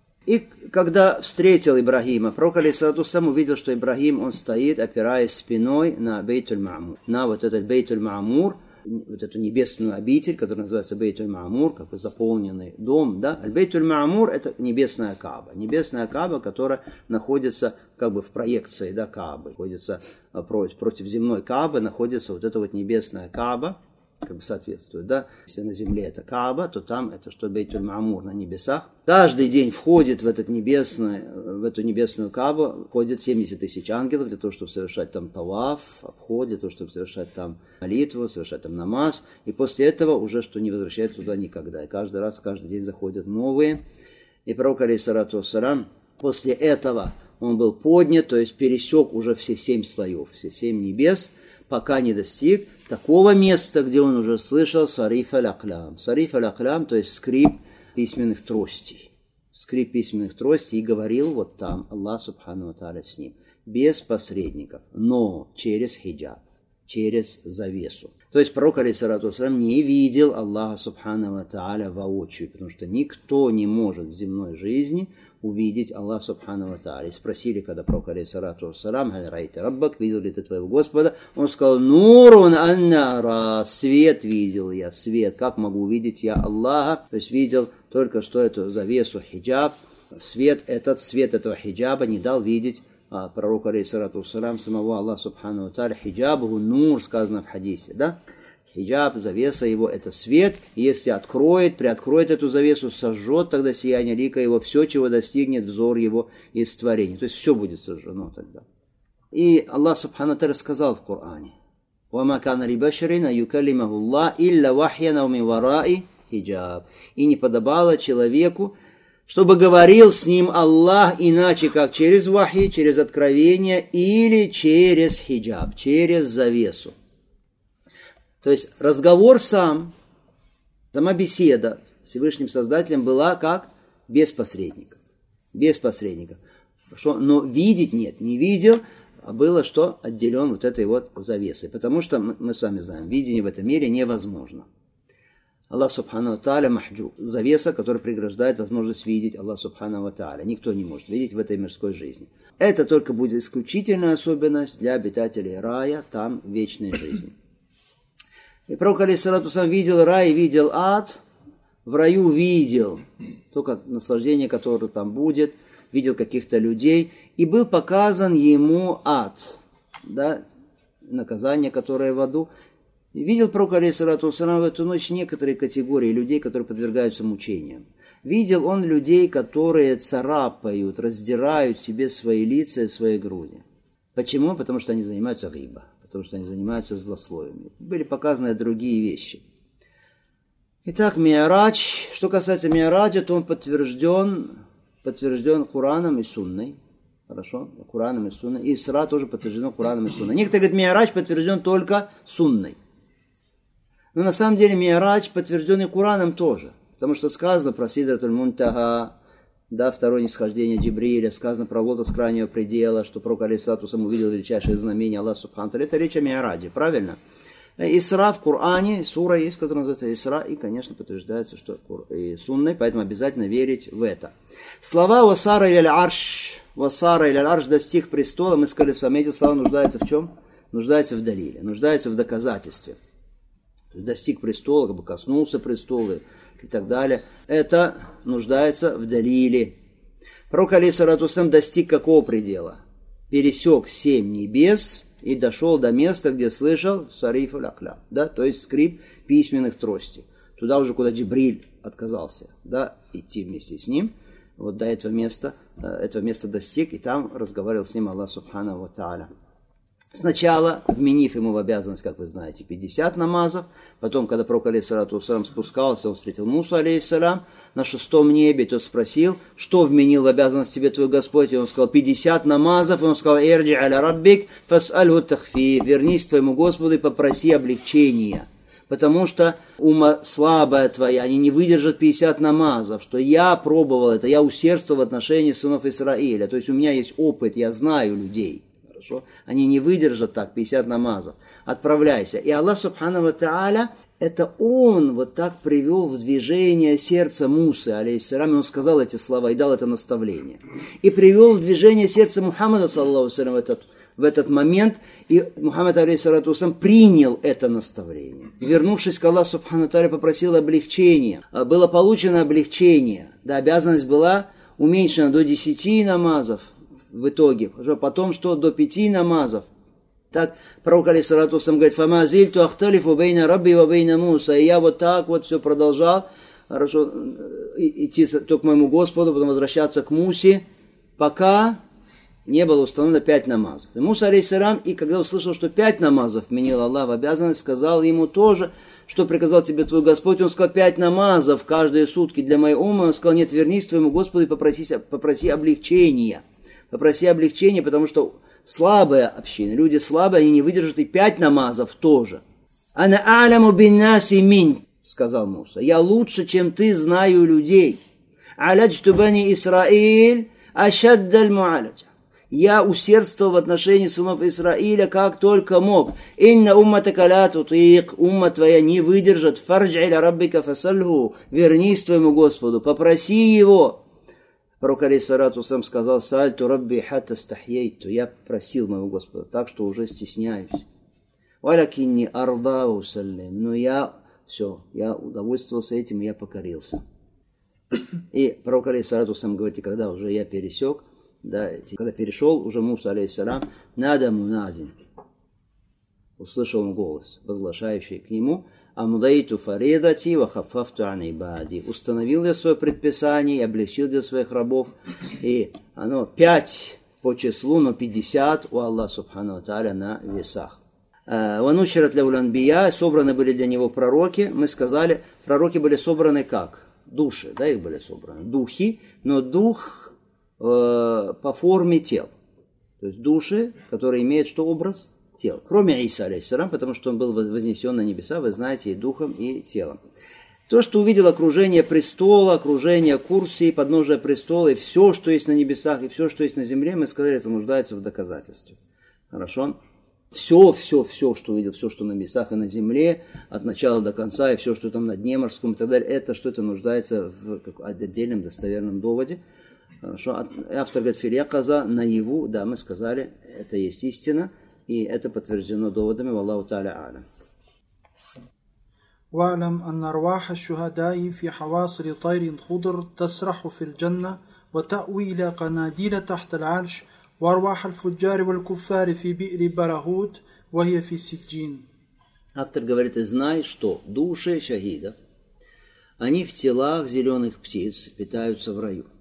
И когда встретил Ибрагима, пророк, алейхиссалату вассалам, увидел, что Ибрагим, он стоит, опираясь спиной на Бейтуль-Ма'мур, на вот этот Бейтуль-Ма'мур, вот эту небесную обитель, которая называется Бейтуль-Ма'мур, как бы заполненный дом, да. Аль-Бейтуль-Ма'мур — это небесная Кааба, небесная Кааба, которая находится как бы в проекции, да, Каабы, находится против, против земной Каабы, находится вот эта вот небесная Кааба, как бы соответствует, да. Если на земле это Кааба, то там это что? Бейтуль-Ма'мур на небесах. Каждый день входит в, этот небесный, в эту небесную Каабу, входит семьдесят тысяч ангелов для того, чтобы совершать там таваф, обход, для того, чтобы совершать там молитву, совершать там намаз. И после этого уже что не возвращается туда никогда. И каждый раз, каждый день заходят новые. И пророк, алейхиссалату вассалам, после этого он был поднят, то есть пересек уже все семь слоев, все семь небес, пока не достиг такого места, где он уже слышал сариф аль-аклям. Сариф аль-аклям, то есть скрип письменных тростей. Скрип письменных тростей, и говорил вот там Аллах субхану ва тааля с ним, без посредников, но через хиджаб, через завесу. То есть пророк, алейхиссалату вассалам, не видел Аллаха субхану ва тааля воочию, потому что никто не может в земной жизни увидеть Аллаха субхану ва тааля. И спросили, когда пророк, алейхиссалату вассалам, «Халь райта раббак», видел ли ты твоего Господа? Он сказал: «Нурун аннара», свет видел я, свет. Как могу увидеть я Аллаха? То есть видел только что эту завесу, хиджаб. Свет, этот свет этого хиджаба не дал видеть а, пророку, алейхиссалату вассалам, самого Аллаха субхану ва тааля. Хиджабу нур, сказано в хадисе, да? Хиджаб, завеса его, это свет, и если откроет, приоткроет эту завесу, сожжет тогда сияние лика его, все, чего достигнет взор его из творения. То есть все будет сожжено тогда. И Аллах субхану тааля сказал в Коране: «Вама кана ли башарин ан юкаллимаху Аллах илля вахьян ау мин вараи хиджаб». И не подобало человеку, чтобы говорил с ним Аллах иначе, как через вахи, через откровение или через хиджаб, через завесу. То есть разговор сам, сама беседа с Всевышним Создателем была как без посредников. Без посредников. Что? Но видеть нет, не видел, а было что? Отделен вот этой вот завесой. Потому что мы, мы сами знаем, видение в этом мире невозможно. Аллах Субхану ва Тааля махджуб. Завеса, которая преграждает возможность видеть Аллах Субхану ва Тааля. Никто не может видеть в этой мирской жизни. Это только будет исключительная особенность для обитателей рая, там вечной жизни. И пророк алейхиссалату вассалям видел рай, видел ад. В раю видел только наслаждение, которое там будет, видел каких-то людей. И был показан ему ад, да, наказание, которое в аду. Видел пророк алейхиссалату вассалям в эту ночь некоторые категории людей, которые подвергаются мучениям. Видел он людей, которые царапают, раздирают себе свои лица и свои груди. Почему? Потому что они занимаются гиба, потому что они занимаются злословиями. Были показаны другие вещи. Итак, Ми'радж. Что касается Ми'раджа, то он подтвержден, подтвержден Кураном и Сунной. Хорошо? Кураном и Сунной. И Исра тоже подтверждено Кураном и Сунной. Некоторые говорят, Ми'радж подтвержден только Сунной. Но на самом деле Ми'радж подтвержден и Кураном тоже. Потому что сказано про Сидратуль Мунтага, да, второе нисхождение Джибриля, сказано про лотос крайнего предела, что пророк алейхиссалату вассалям увидел величайшее знамение Аллаха Субхану ва Тааля. Это речь о Ми'радже, правильно? Исра в Коране, сура есть, которая называется Исра, и, конечно, подтверждается, что и Сунной, поэтому обязательно верить в это. Слова «Васара иляль арш», «Васара иляль арш» достиг престола, мы сказали с вами, эти слова нуждаются в чем? Нуждаются в далиле, нуждаются в доказательстве. Достиг престола, как бы коснулся престола и так далее. Это нуждается в далиле. Пророк алейхиссалату вассалям достиг какого предела? Пересек семь небес и дошел до места, где слышал сариф аль-аклям, да, то есть скрип письменных тростей. Туда уже, куда Джибриль отказался, да, идти вместе с ним. Вот до этого места, этого места достиг, и там разговаривал с ним Аллах Субхану ва Тааля. Сначала, вменив ему в обязанность, как вы знаете, пятьдесят намазов, потом, когда пророк алейхиссалату вассалям спускался, он встретил Мусу алейхиссалям на шестом небе, тот спросил, что вменил в обязанность тебе твой Господь, и он сказал, пятьдесят намазов, и он сказал, «Ирджи аля раббик, фас'альху тахфиф», вернись к твоему Господу и попроси облегчения, потому что ума слабая твоя, они не выдержат пятьдесят намазов, что я пробовал это, я усердствовал в отношении сынов Исраиля, то есть у меня есть опыт, я знаю людей. Хорошо? Они не выдержат так пятьдесят намазов. Отправляйся. И Аллах Субхану ва Тааля, это Он вот так привел в движение сердце Мусы, алейхиссалям, и он сказал эти слова и дал это наставление. И привел в движение сердце Мухаммада, саллаллаху алейхи в этот, в этот момент, и Мухаммад, алейхиссалату вассалям, принял это наставление. Вернувшись к Аллаху Субхану ва Тааля, попросил облегчения. Было получено облегчение. Да, обязанность была уменьшена до десяти намазов. В итоге, потом что до пяти намазов. Так пророк алейхиссалату вассалям говорит, «Фама зильту ахталифу бейна рабби ва бейна Муса». И я вот так вот все продолжал, хорошо, идти только к моему Господу, потом возвращаться к Мусе, пока не было установлено пять намазов. И Муса алейхиссалям, и когда услышал, что пять намазов вменил Аллах в обязанность, сказал ему тоже, что приказал тебе твой Господь. Он сказал, пять намазов каждые сутки для моей умы. Он сказал, нет, вернись к твоему Господу и попроси, попроси облегчения. Попроси облегчения, потому что слабая община, люди слабые, они не выдержат и пять намазов тоже. «Ана а'ляму бин-наси мин», сказал Муса, «я лучше, чем ты, знаю людей. Аляджту бани Исраиль ашаддаль му'аляджа». Я усердствовал в отношении сынов Исраиля, как только мог. «Инна умматака ла тутик», умма твоя не выдержит. «Фарджи иля раббика фасальху», вернись к твоему Господу, попроси его. Пророк алейхиссалату вассалям сказал, «Сальту рабби хатта стахьяйту», я просил моего Господа, так что уже стесняюсь. «Валякинни ардау саллим», но я, все, я удовольствовался этим, и я покорился. И пророк алейхиссалату вассалям говорит, и когда уже я пересек, да, когда перешел уже Муса алейхиссалям, «Нада мунадин», услышал он голос, возглашающий к нему, «Амдайту фаридати ва хаффафту ан ибади». Установил я свое предписание и облегчил для своих рабов. И оно пять по числу, но пятьдесят у Аллаха Субхану ва Тааля на весах. «Ванушират ля уланбия», собраны были для него пророки. Мы сказали, пророки были собраны как? Души, да, их были собраны. Духи, но дух э, по форме тел. То есть души, которые имеют что образ? Тело. Кроме Иса, алейхиссалям, потому что он был вознесен на небеса, вы знаете, и духом, и телом. То, что увидел окружение престола, окружение курсии, подножия престола, и все, что есть на небесах, и все, что есть на земле, мы сказали, это нуждается в доказательстве. Хорошо? Все, все, все, что увидел, все, что на небесах и на земле, от начала до конца, и все, что там на дне морском и так далее, это что-то нуждается в отдельном достоверном доводе. Хорошо. Автор говорит, филяказа, наяву, да, мы сказали, это есть истина, и это подтверждено доводами, валлаху та'аля а'лям. واعلم أن أرواح الشهداء في حواصل طير خضر تسرح في الجنة وتأوي إلى قناديل تحت العرش وأرواح الفجار والكفار في بئر براهوت وهي في سجين. Автор говорит, и знай, что души шахидов, они в телах зеленых птиц питаются в раю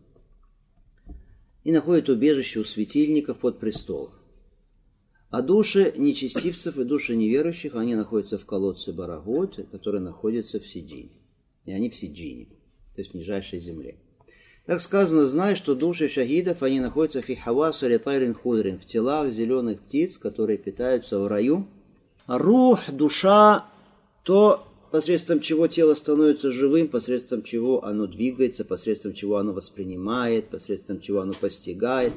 и находят убежище у светильников под престолом. А души нечестивцев и души неверующих, они находятся в колодце Барагот, который находится в Сиджине. И они в Сиджине, то есть в нижайшей земле. Так сказано, знай, что души шахидов, они находятся фи хавасари тайрин худрин, в телах зеленых птиц, которые питаются в раю. А рух, душа, то, посредством чего тело становится живым, посредством чего оно двигается, посредством чего оно воспринимает, посредством чего оно постигает.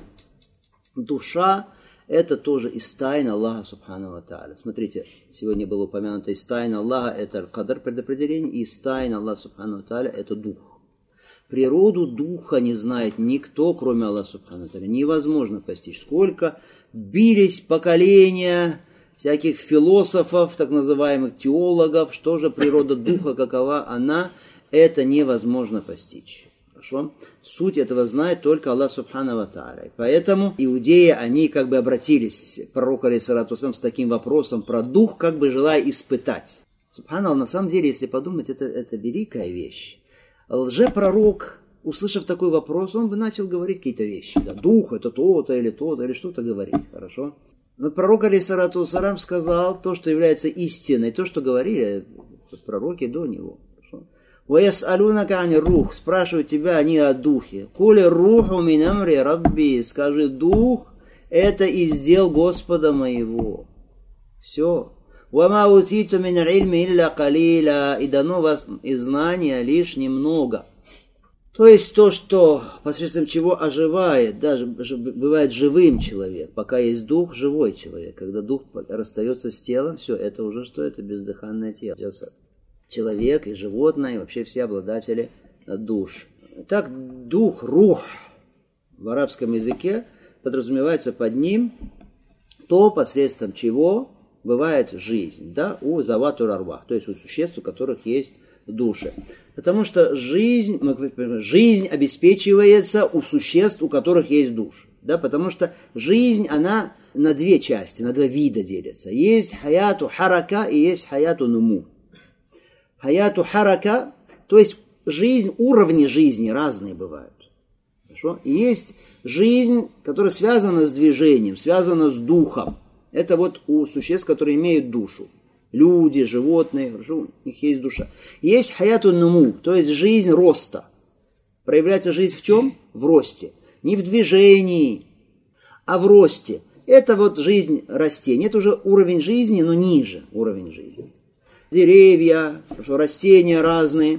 Душа — это тоже из тайн Аллаха Субхану ва Тааля. Смотрите, сегодня было упомянуто из тайн Аллаха — это аль-кадр, предопределение, и из тайн Аллаха Субхану ва Тааля — это дух. Природу духа не знает никто, кроме Аллаха Субхану ва Тааля. Невозможно постичь. Сколько бились поколения всяких философов, так называемых теологов, что же природа духа, какова она, это невозможно постичь. Хорошо? Суть этого знает только Аллах Субхану ва Тааля. Поэтому иудеи, они как бы обратились к пророку алейхиссалату вассалям с таким вопросом про дух, как бы желая испытать. Субханаллах, на самом деле, если подумать, это, это великая вещь. Лжепророк, услышав такой вопрос, он бы начал говорить какие-то вещи. Да, дух это то-то или то-то, или что-то говорить. Хорошо? Но пророк алейхиссалату вассалям сказал то, что является истиной, то, что говорили пророки до него. «Ваяс'алунака ани рух», спрашивают тебя они о духе. «Кули руху мин амри рабби», скажи, дух это из дел Господа моего. Все. «Вама утиту мин ильми илля калиля», и дано вас из знания лишь немного. То есть то, что посредством чего оживает, даже бывает живым человек, пока есть дух, живой человек. Когда дух расстается с телом, все, это уже что? Это бездыханное тело. Человек и животное, и вообще все обладатели душ. Так, дух, рух в арабском языке подразумевается под ним то, посредством чего бывает жизнь, да, у заватур арвах, то есть у существ, у которых есть души. Потому что жизнь, жизнь обеспечивается у существ, у которых есть души. Да, потому что жизнь, она на две части, на два вида делится. Есть хаяту харака и есть хаяту нуму. Хаяту харака, то есть жизнь, уровни жизни разные бывают. Хорошо? И есть жизнь, которая связана с движением, связана с духом. Это вот у существ, которые имеют душу. Люди, животные, хорошо? У них есть душа. Есть хаяту нуму, то есть жизнь роста. Проявляется жизнь в чем? В росте. Не в движении, а в росте. Это вот жизнь растений. Это уже уровень жизни, но ниже уровень жизни. Деревья, растения разные.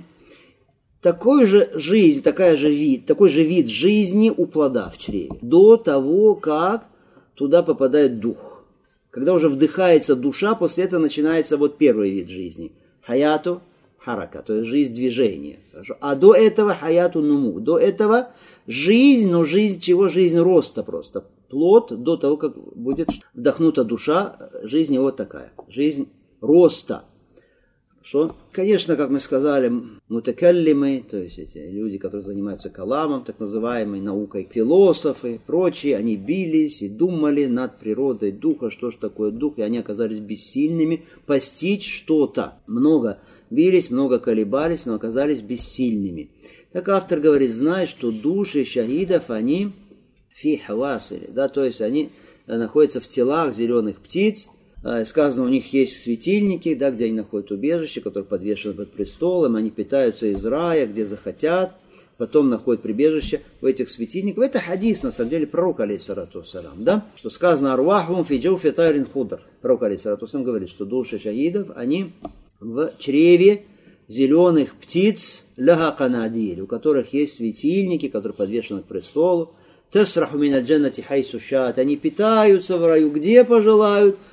Такой же жизнь, такая же вид, такой же вид жизни у плода в чреве. До того, как туда попадает дух. Когда уже вдыхается душа, после этого начинается вот первый вид жизни. Хаяту харака, то есть жизнь движения. Хорошо? А до этого хаяту нуму. До этого жизнь, но жизнь чего? Жизнь роста просто. Плод до того, как будет вдохнута душа, жизнь вот такая. Жизнь роста. Что? Конечно, как мы сказали, мутакаллимы, то есть эти люди, которые занимаются каламом, так называемой наукой, философы, прочие, они бились и думали над природой духа, что же такое дух, и они оказались бессильными постичь что-то. Много бились, много колебались, но оказались бессильными. Так автор говорит, знай, что души шахидов, они фи хавасили, да, то есть они находятся в телах зеленых птиц. Сказано, у них есть светильники, да, где они находят убежище, которые подвешены под престолом, они питаются из рая, где захотят, потом находят прибежище в этих светильниках. Это хадис, на самом деле, пророк, алейхиссалату вассалям, да, что сказано, арвахум фи джауфи тайрин худр. Пророк, алейхиссалату вассалям, говорит, что души шахидов, они в чреве зеленых птиц, ляха канадиль, у которых есть светильники, которые подвешены к престолу. Тесраху мин аль-джаннати хайсу шаат. Они питаются в раю, где пожелают,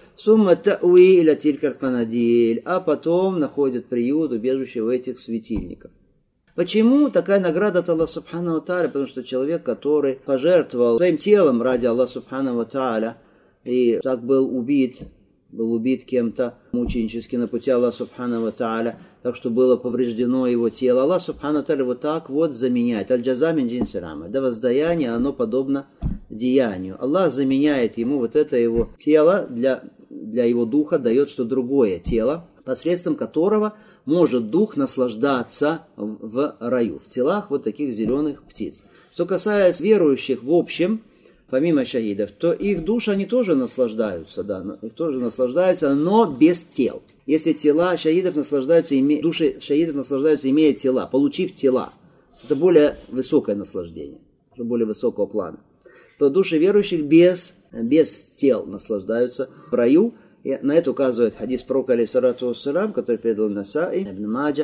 сумма та'уи иля тилькар канадиль, а потом находят приют, убежище в этих светильниках. Почему такая награда от Аллаха Субхану ва Тааля? Потому что человек, который пожертвовал своим телом ради Аллаха Субхану ва Тааля и так был убит, был убит кем-то мученически на пути Аллаха Субхану ва Тааля, так что было повреждено его тело. Аллах Субхану ва Тааля вот так вот заменяет. Аль-джаза мин джинси рамаль. Да, воздаяние, оно подобно деянию. Аллах заменяет ему вот это его тело, для, для его духа дает что другое тело, посредством которого может дух наслаждаться в, в раю, в телах вот таких зеленых птиц. Что касается верующих в общем, помимо шахидов, то их души, они тоже наслаждаются, да, их тоже наслаждаются, но без тел. Если тела шахидов наслаждаются, име, души шахидов наслаждаются, имея тела, получив тела, это более высокое наслаждение, более высокого плана, то души верующих без, без тел наслаждаются в раю. И на это указывает хадис пророка, алейхиссалату вассалям, который передал Насаи, Ибн Маджа,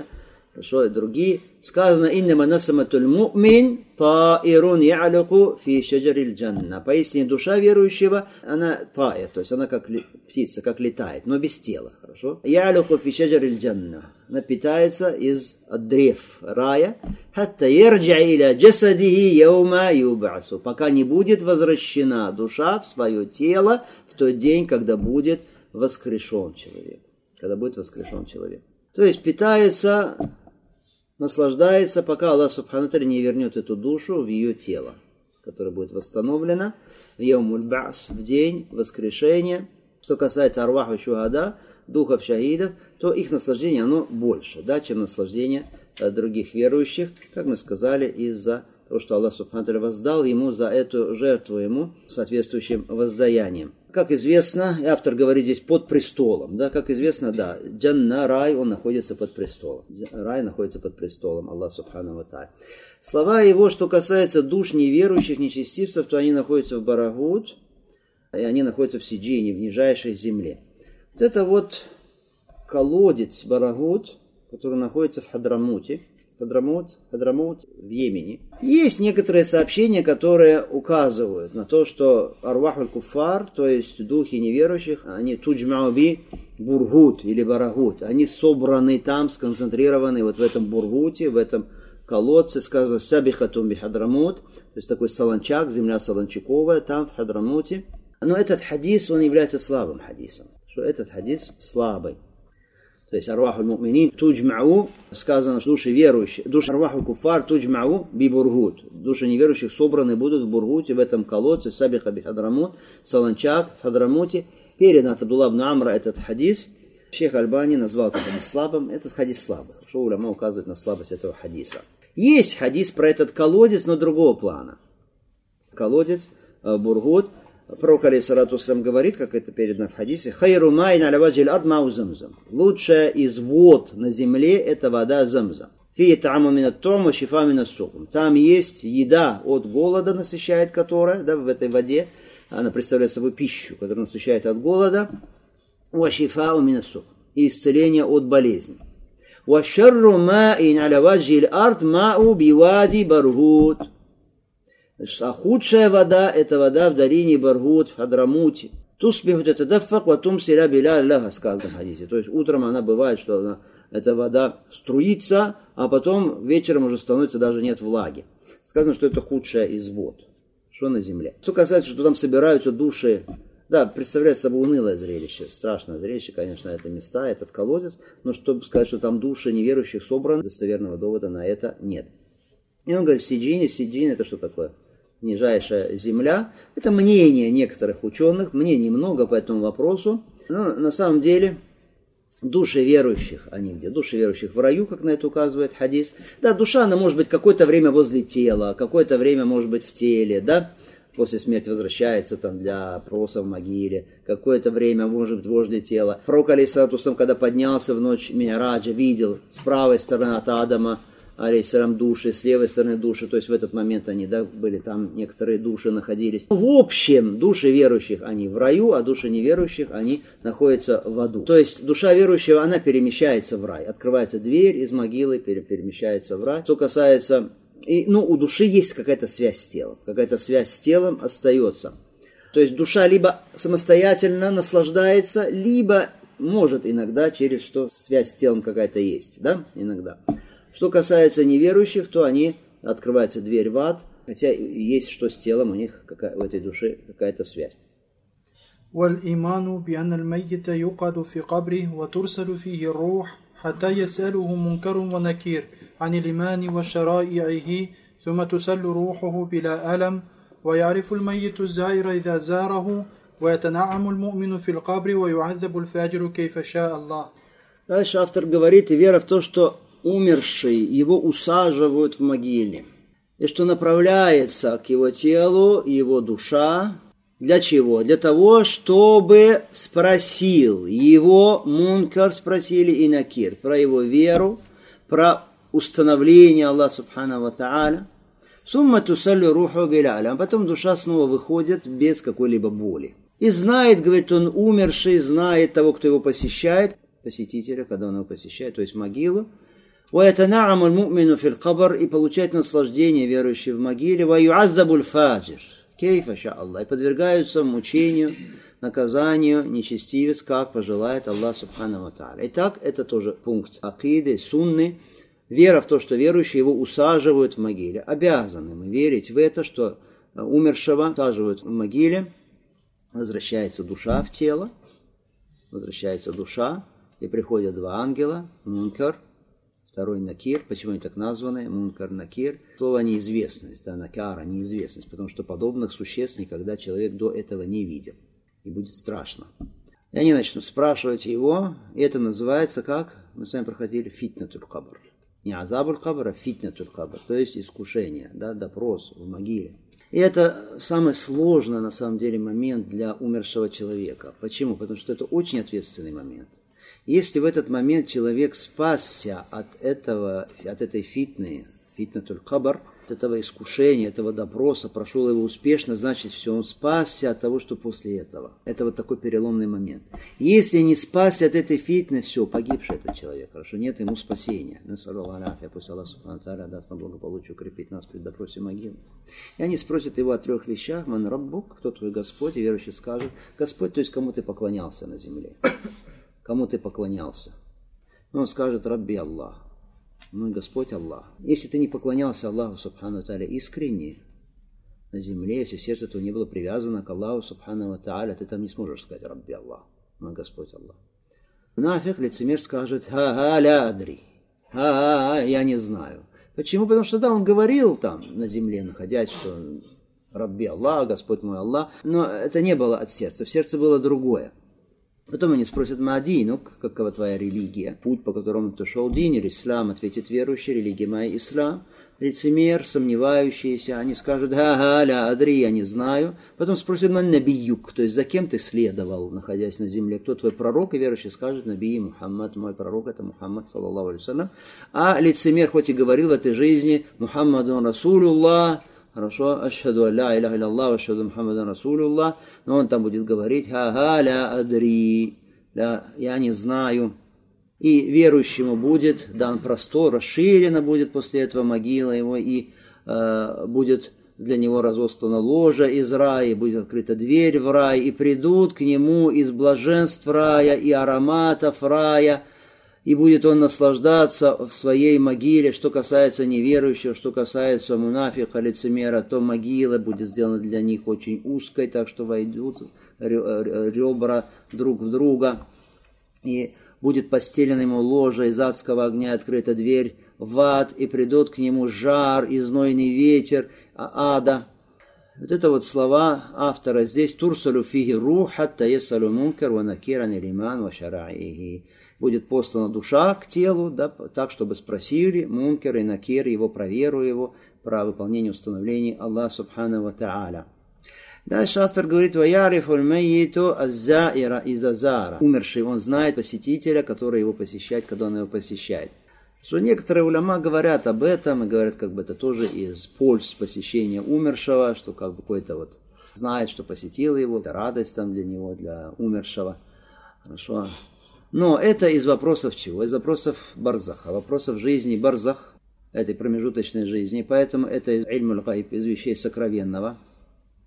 и другие. Сказано: «Иннама насаматуль му'мин таирун я'лику фи шаджариль джанна». Поистине душа верующего, она таир, то есть она как птица, как летает, но без тела. Хорошо? Я'лику фи шаджариль джанна. Она питается из от древ рая. Хатта ярджа иля джасадихи яума юбасу. Пока не будет возвращена душа в свое тело в тот день, когда будет воскрешен человек. Когда будет воскрешен человек. То есть питается, наслаждается, пока Аллах Субхану Тааля не вернет эту душу в ее тело, которое будет восстановлено в Яумуль Ба'с, в день воскрешения. Что касается арваху шухада, духов шахидов, то их наслаждение, оно больше, да, чем наслаждение других верующих, как мы сказали, из-за того, что Аллах Субхану Тааля воздал ему за эту жертву ему соответствующим воздаянием. Как известно, автор говорит здесь под престолом, да, как известно, да, джанна, рай, он находится под престолом. Рай находится под престолом Аллаха Субхану ва Тааля. Слова его, что касается душ неверующих, нечестивцев, то они находятся в Барагут, и они находятся в Сиджине, в нижайшей земле. Вот это вот колодец Барагут, который находится в Хадрамуте, Хадрамут, Хадрамут в Йемене. Есть некоторые сообщения, которые указывают на то, что арвахуль куфар, то есть духи неверующих, они туджмауби бургут или барагут, они собраны там, сконцентрированы вот в этом бургуте, в этом колодце, сказано сабихатум би Хадрамут, то есть такой солончак, земля солончаковая, там в Хадрамуте. Но этот хадис, он является слабым хадисом, что этот хадис слабый. То есть арваху му'минин туджмау, сказано, что души верующих, души арваху куфар туджмау би бургут. Души неверующих собраны будут в Бургуте, в этом колодце, сабиха би Хадрамут, солончак в Хадрамуте. Передан от Абдулла ибн Амра этот хадис. Шейх Альбани назвал этот хадис слабым. Этот хадис слабый. Что уляма указывает на слабость этого хадиса. Есть хадис про этот колодец, но другого плана. Колодец Бургут. Пророк, алейхиссалату вассалям, говорит, как это передано в хадисе: «Хайру майн аля ваджил ад мау замзам». Лучшая из вод на земле – это вода замзам. Фи та'аму минат ту'м ва шифа минас сукм. Там есть еда от голода, насыщает которая, да, в этой воде. Она представляет собой пищу, которая насыщает от голода. Ва шифа минас сукм. И исцеление от болезни. Ва шарру ма'ин аля ваджил ард мау бивади баргут. А худшая вода – это вода в долине Баргут, в Хадрамуте. Тусбихут это даффак, ва тумсиля биля аллаха, сказано в хадисе. То есть утром она бывает, что она, эта вода струится, а потом вечером уже становится, даже нет влаги. Сказано, что это худшая из вод. Что на земле. Что касается, что там собираются души, да, представляет собой унылое зрелище, страшное зрелище, конечно, это места, этот колодец, но чтобы сказать, что там души неверующих собраны, достоверного довода на это нет. И он говорит, Сиджин, Сиджин это что такое? Нижайшая земля. Это мнение некоторых ученых, мнений много по этому вопросу. Но на самом деле души верующих, они где? Души верующих в раю, как на это указывает хадис. Да, душа, она может быть какое-то время возле тела, какое-то время может быть в теле, да, после смерти возвращается там для опроса в могиле, какое-то время может быть возле тела. Пророк, алейхиссалату вассалям, когда поднялся в ночь Ми'раджа, видел с правой стороны от Адама, алейхиссалям, души, с левой стороны души, то есть в этот момент они, да, были там, некоторые души находились. В общем, души верующих, они в раю, а души неверующих, они находятся в аду. То есть душа верующего, она перемещается в рай. Открывается дверь из могилы, перемещается в рай. Что касается, и, ну, у души есть какая-то связь с телом, какая-то связь с телом остается. То есть душа либо самостоятельно наслаждается, либо может иногда через что связь с телом какая-то есть, да, иногда. Что касается неверующих, то они, открывается дверь в ад, хотя есть что с телом, у них какая, в этой душе какая-то связь. والإيمان بأن الميت يقعد في قبره وترسل فيه الروح حتى يسأله منكر ونكير عن الإيمان وشرائعه ثم تسل روحه بلا ألم ويعرف الميت الزائر إذا زاره ويتنعم المؤمن في القبر ويعذب الفاجر كيف شاء الله. Дальше автор говорит, и вера в то, что умерший, его усаживают в могиле, и что направляется к его телу его душа. Для чего? Для того, чтобы спросил его мункар, спросили и накир, про его веру, про установление Аллаха Субхану ва Тааля. Сумма тусаллю руху биляля. А потом душа снова выходит без какой-либо боли. И знает, говорит он, умерший, знает того, кто его посещает, посетителя, когда он его посещает, то есть могилу. وَيَتَنَعَمُ الْمُؤْمِنُ فِي الْقَبْرِ и получает наслаждение верующий в могиле. وَيُعَذَّبُ الْفَاجِرِ кейфа ша Аллах, и подвергаются мучению, наказанию нечестивец, как пожелает Аллах Субхану ва Тааля. Итак, это тоже пункт акиды, сунны, вера в то, что верующие его усаживают в могиле. Обязаны мы верить в это, что умершего усаживают в могиле, возвращается душа в тело, возвращается душа, и приходят два ангела, мункар, второй накир. Почему они так названы? Мункар, накир. Слово неизвестность, да, накара, неизвестность, потому что подобных существ никогда человек до этого не видел. И будет страшно. И они начнут спрашивать его, и это называется, как мы с вами проходили, фитнатуль кабр. Не азабуль кабр, а фитнатуль кабр, то есть искушение, да, допрос в могиле. И это самый сложный, на самом деле, момент для умершего человека. Почему? Потому что это очень ответственный момент. Если в этот момент человек спасся от этого, от этой фитны, фитнатуль кабр, от этого искушения, этого допроса, прошел его успешно, значит, все, он спасся от того, что после этого. Это вот такой переломный момент. Если не спасся от этой фитны, все, погибший этот человек, хорошо, нет ему спасения. Пусть Аллах Субхану ва Тааля даст нам благополучие укрепить нас при допросе могилы. И они спросят его о трех вещах. Ман раббук, кто твой Господь? И верующий скажет, Господь, то есть кому ты поклонялся на земле. Кому ты поклонялся? Но он скажет, Рабби Аллах, мой Господь Аллах. Если ты не поклонялся Аллаху Субхану ва Тааля искренне на земле, если сердце твое не было привязано к Аллаху Субхану ва Тааля, ты там не сможешь сказать, Рабби Аллах, мой Господь Аллах. Нафиг, лицемер скажет, ха-ха, ля адри, ха-ха, я не знаю. Почему? Потому что да, он говорил там на земле, находясь, что Рабби Аллах, Господь мой Аллах, но это не было от сердца, в сердце было другое. Потом они спросят, Мади, ну какова твоя религия? Путь, по которому ты шел, дин или ислам, ответит верующий, религия моя ислам. Лицемер, сомневающийся, они скажут, ха-ха, ля адри, я не знаю. Потом спросят, ман набиюк, то есть за кем ты следовал, находясь на земле, кто твой пророк, и верующий скажет, наби Мухаммад, мой пророк, это Мухаммад, саллаллаху алейхи вассалям. А лицемер, хоть и говорил в этой жизни, Мухаммаду Расулуллах, хорошо, ашхаду алля илляха илlallah, ашхаду Мухаммадан Расулуллах, но он там будет говорить, ха-ха, ля адри, ля, я не знаю. И верующему будет дан простор, расширена будет после этого могила его, и э, будет для него разослана ложа из рая, и будет открыта дверь в рай, и придут к нему из блаженств рая и ароматов рая, и будет он наслаждаться в своей могиле. Что касается неверующего, что касается мунафика, лицемера, то могила будет сделана для них очень узкой, так что войдут ребра друг в друга, и будет постелена ему ложа из адского огня, открыта дверь в ад, и придут к нему жар и знойный ветер ада. Вот это вот слова автора здесь. Турсалю фиги рух, хатта ясалю мункар ва накиран илиман ва шараихи. Будет послана душа к телу, да, так, чтобы спросили мункер и накир его про веру его, про выполнение установлений Аллаха Субхану ва Тааля. Дальше автор говорит, «Ваярифуль мэйиту аззаира изазара». Умерший, он знает посетителя, который его посещает, когда он его посещает. Что некоторые уляма говорят об этом, и говорят, как бы это тоже из польз посещения умершего, что как бы какой-то вот знает, что посетил его, это радость там для него, для умершего. Хорошо. Но это из вопросов чего? Из вопросов барзаха, вопросов жизни барзах, этой промежуточной жизни. Поэтому это из ильмуль гайб, из вещей сокровенного.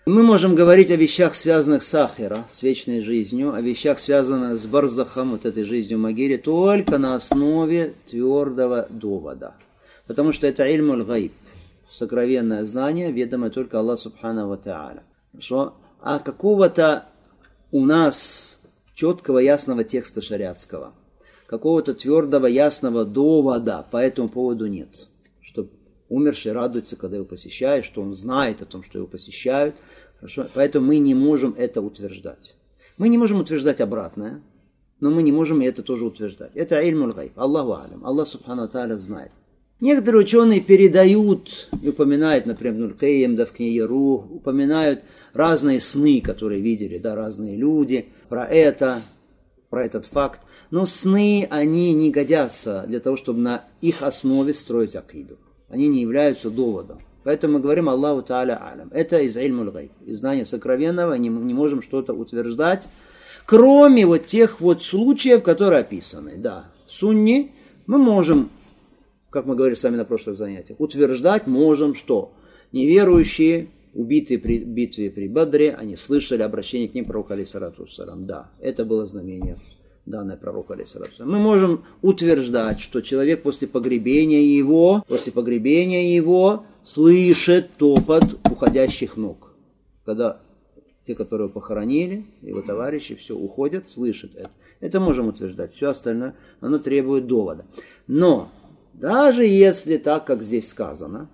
Мы можем говорить о вещах, связанных с ахира, с вечной жизнью, о вещах, связанных с барзахом, вот этой жизнью в могиле, только на основе твердого довода. Потому что это ильмуль гайб, сокровенное знание, ведомое только Аллаху субхану ва тааля. Хорошо? А какого-то у нас четкого, ясного текста шариатского, какого-то твердого, ясного довода по этому поводу нет. Что умерший радуется, когда его посещают, что он знает о том, что его посещают. Хорошо? Поэтому мы не можем это утверждать. Мы не можем утверждать обратное, но мы не можем и это тоже утверждать. Это ильмуль гайб. Аллаху алям. Аллах субхану ва тааля знает. Некоторые ученые передают и упоминают, например, Ибн аль-Кайим, да, в книге Рух, упоминают разные сны, которые видели, да, разные люди, про это, про этот факт. Но сны, они не годятся для того, чтобы на их основе строить акиду. Они не являются доводом. Поэтому мы говорим Аллаху Тааля алям. Это из ильмуль гайб, из знания сокровенного, не, не можем что-то утверждать, кроме вот тех вот случаев, которые описаны. Да, в сунне мы можем, как мы говорили с вами на прошлых занятиях, утверждать можем, что неверующие, убитые при битве при Бадре, они слышали обращение к ним пророка алейхиссалату вассалам. Да, это было знамение, данное пророку алейхиссалату вассалам. Мы можем утверждать, что человек после погребения его, после погребения его слышит топот уходящих ног. Когда те, которые его похоронили, его товарищи, все, уходят, слышат это. Это можем утверждать. Все остальное, оно требует довода. Но даже если так, как здесь сказано,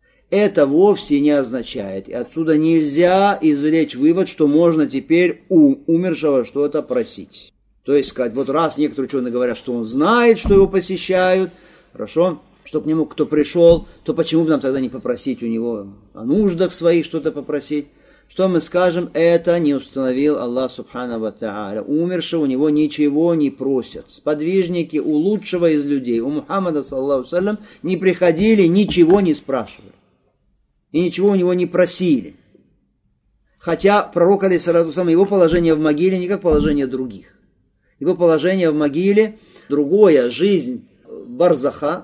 это вовсе не означает, и отсюда нельзя извлечь вывод, что можно теперь у умершего что-то просить. То есть сказать, вот раз некоторые ученые говорят, что он знает, что его посещают, хорошо, что к нему кто пришел, то почему бы нам тогда не попросить у него о нуждах своих что-то попросить? Что мы скажем, это не установил Аллах субхану ва тааля. Умершего у него ничего не просят. Сподвижники у лучшего из людей, у Мухаммада саллаллаху саллям, не приходили, ничего не спрашивали. И ничего у него не просили. Хотя пророк алейхиссалату вассалам, его положение в могиле не как положение других. Его положение в могиле другое, жизнь барзаха.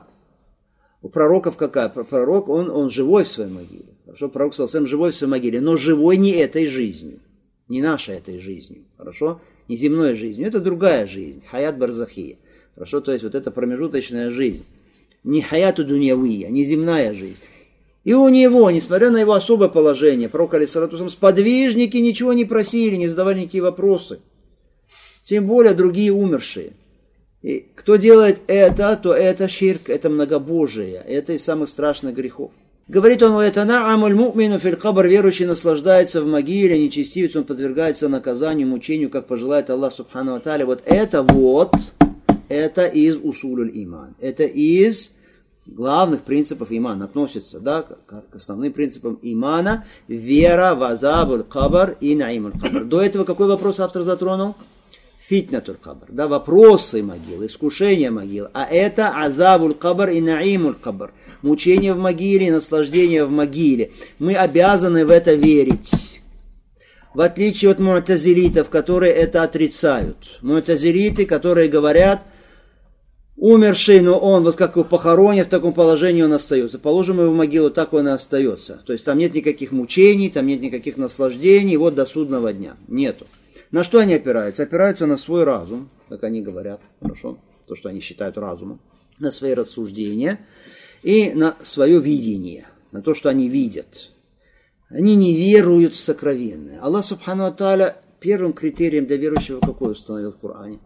У пророков какая? Пророк, он, он живой в своей могиле. Хорошо, пророк саллаллаху алейхи ва саллям живой в своей могиле, но живой не этой жизнью, не нашей этой жизнью, хорошо, не земной жизнью, это другая жизнь, хаят барзахия, хорошо, то есть вот это промежуточная жизнь, не хаяту дуньявия, не земная жизнь. И у него, несмотря на его особое положение, пророк алейхиссалату вассалам, сподвижники ничего не просили, не задавали никакие вопросы, тем более другие умершие. И кто делает это, то это ширк, это многобожие, это из самых страшных грехов. Говорит он, это на'амуль му'мину фил кабр, верующий наслаждается в могиле, нечестивец, он подвергается наказанию, мучению, как пожелает Аллах субхану ва тааля. Вот это вот, это из усулюль иман, это из главных принципов имана, относится, да, к основным принципам имана, вера в азабуль кабр и наимуль кабр. До этого какой вопрос автор затронул? Фитнатуль кабр, да, вопросы могилы, искушения могилы. А это азабуль кабр и наимуль кабр. Мучение в могиле и наслаждение в могиле. Мы обязаны в это верить. В отличие от му'тазилитов, которые это отрицают. Му'тазилиты, которые говорят, умерший, но он, вот как его похоронят, в таком положении он остается. Положим его в могилу, так он и остается. То есть там нет никаких мучений, там нет никаких наслаждений, вот до судного дня. Нету. На что они опираются? Опираются на свой разум, как они говорят, хорошо, то, что они считают разумом, на свои рассуждения и на свое видение, на то, что они видят. Они не веруют в сокровенное. Аллах субхану ва тааля первым критерием для верующего какой установил в Коране?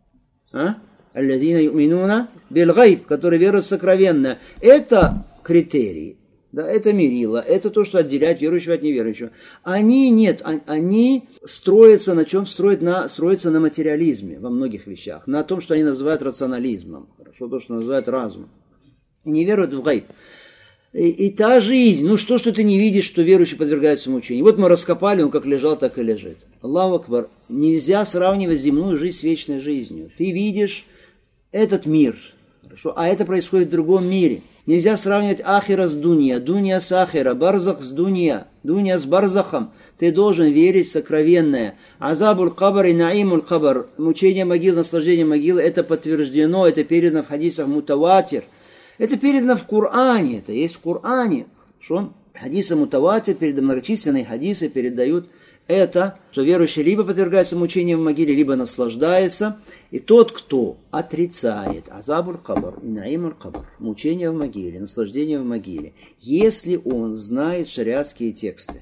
А? Аллазина юминуна биль гайб, которые веруют в сокровенное. Это критерий. Да, это мерило, это то, что отделяет верующего от неверующего. Они нет, они строятся на чем? Строят на, строятся на материализме во многих вещах, на том, что они называют рационализмом, хорошо, то, что называют разумом. И не веруют в гайб. И, и та жизнь, ну что, что ты не видишь, что верующий подвергается мучению. Вот мы раскопали, он как лежал, так и лежит. Аллаху акбар. Нельзя сравнивать земную жизнь с вечной жизнью. Ты видишь этот мир, хорошо, а это происходит в другом мире. Нельзя сравнивать ахира с дунья, дунья с ахира, барзах с дунья, дунья с барзахом. Ты должен верить в сокровенное. Азабуль кабр и наимуль кабр, мучение могилы, наслаждение могилы, это подтверждено, это передано в хадисах мутаватир. Это передано в Коране, это есть в Коране. Что? Хадисы мутаватир, многочисленные хадисы передают это, что верующий либо подвергается мучениям в могиле, либо наслаждается. И тот, кто отрицает азабуль кабр и наимуль кабр, мучения в могиле, наслаждение в могиле, если он знает шариатские тексты,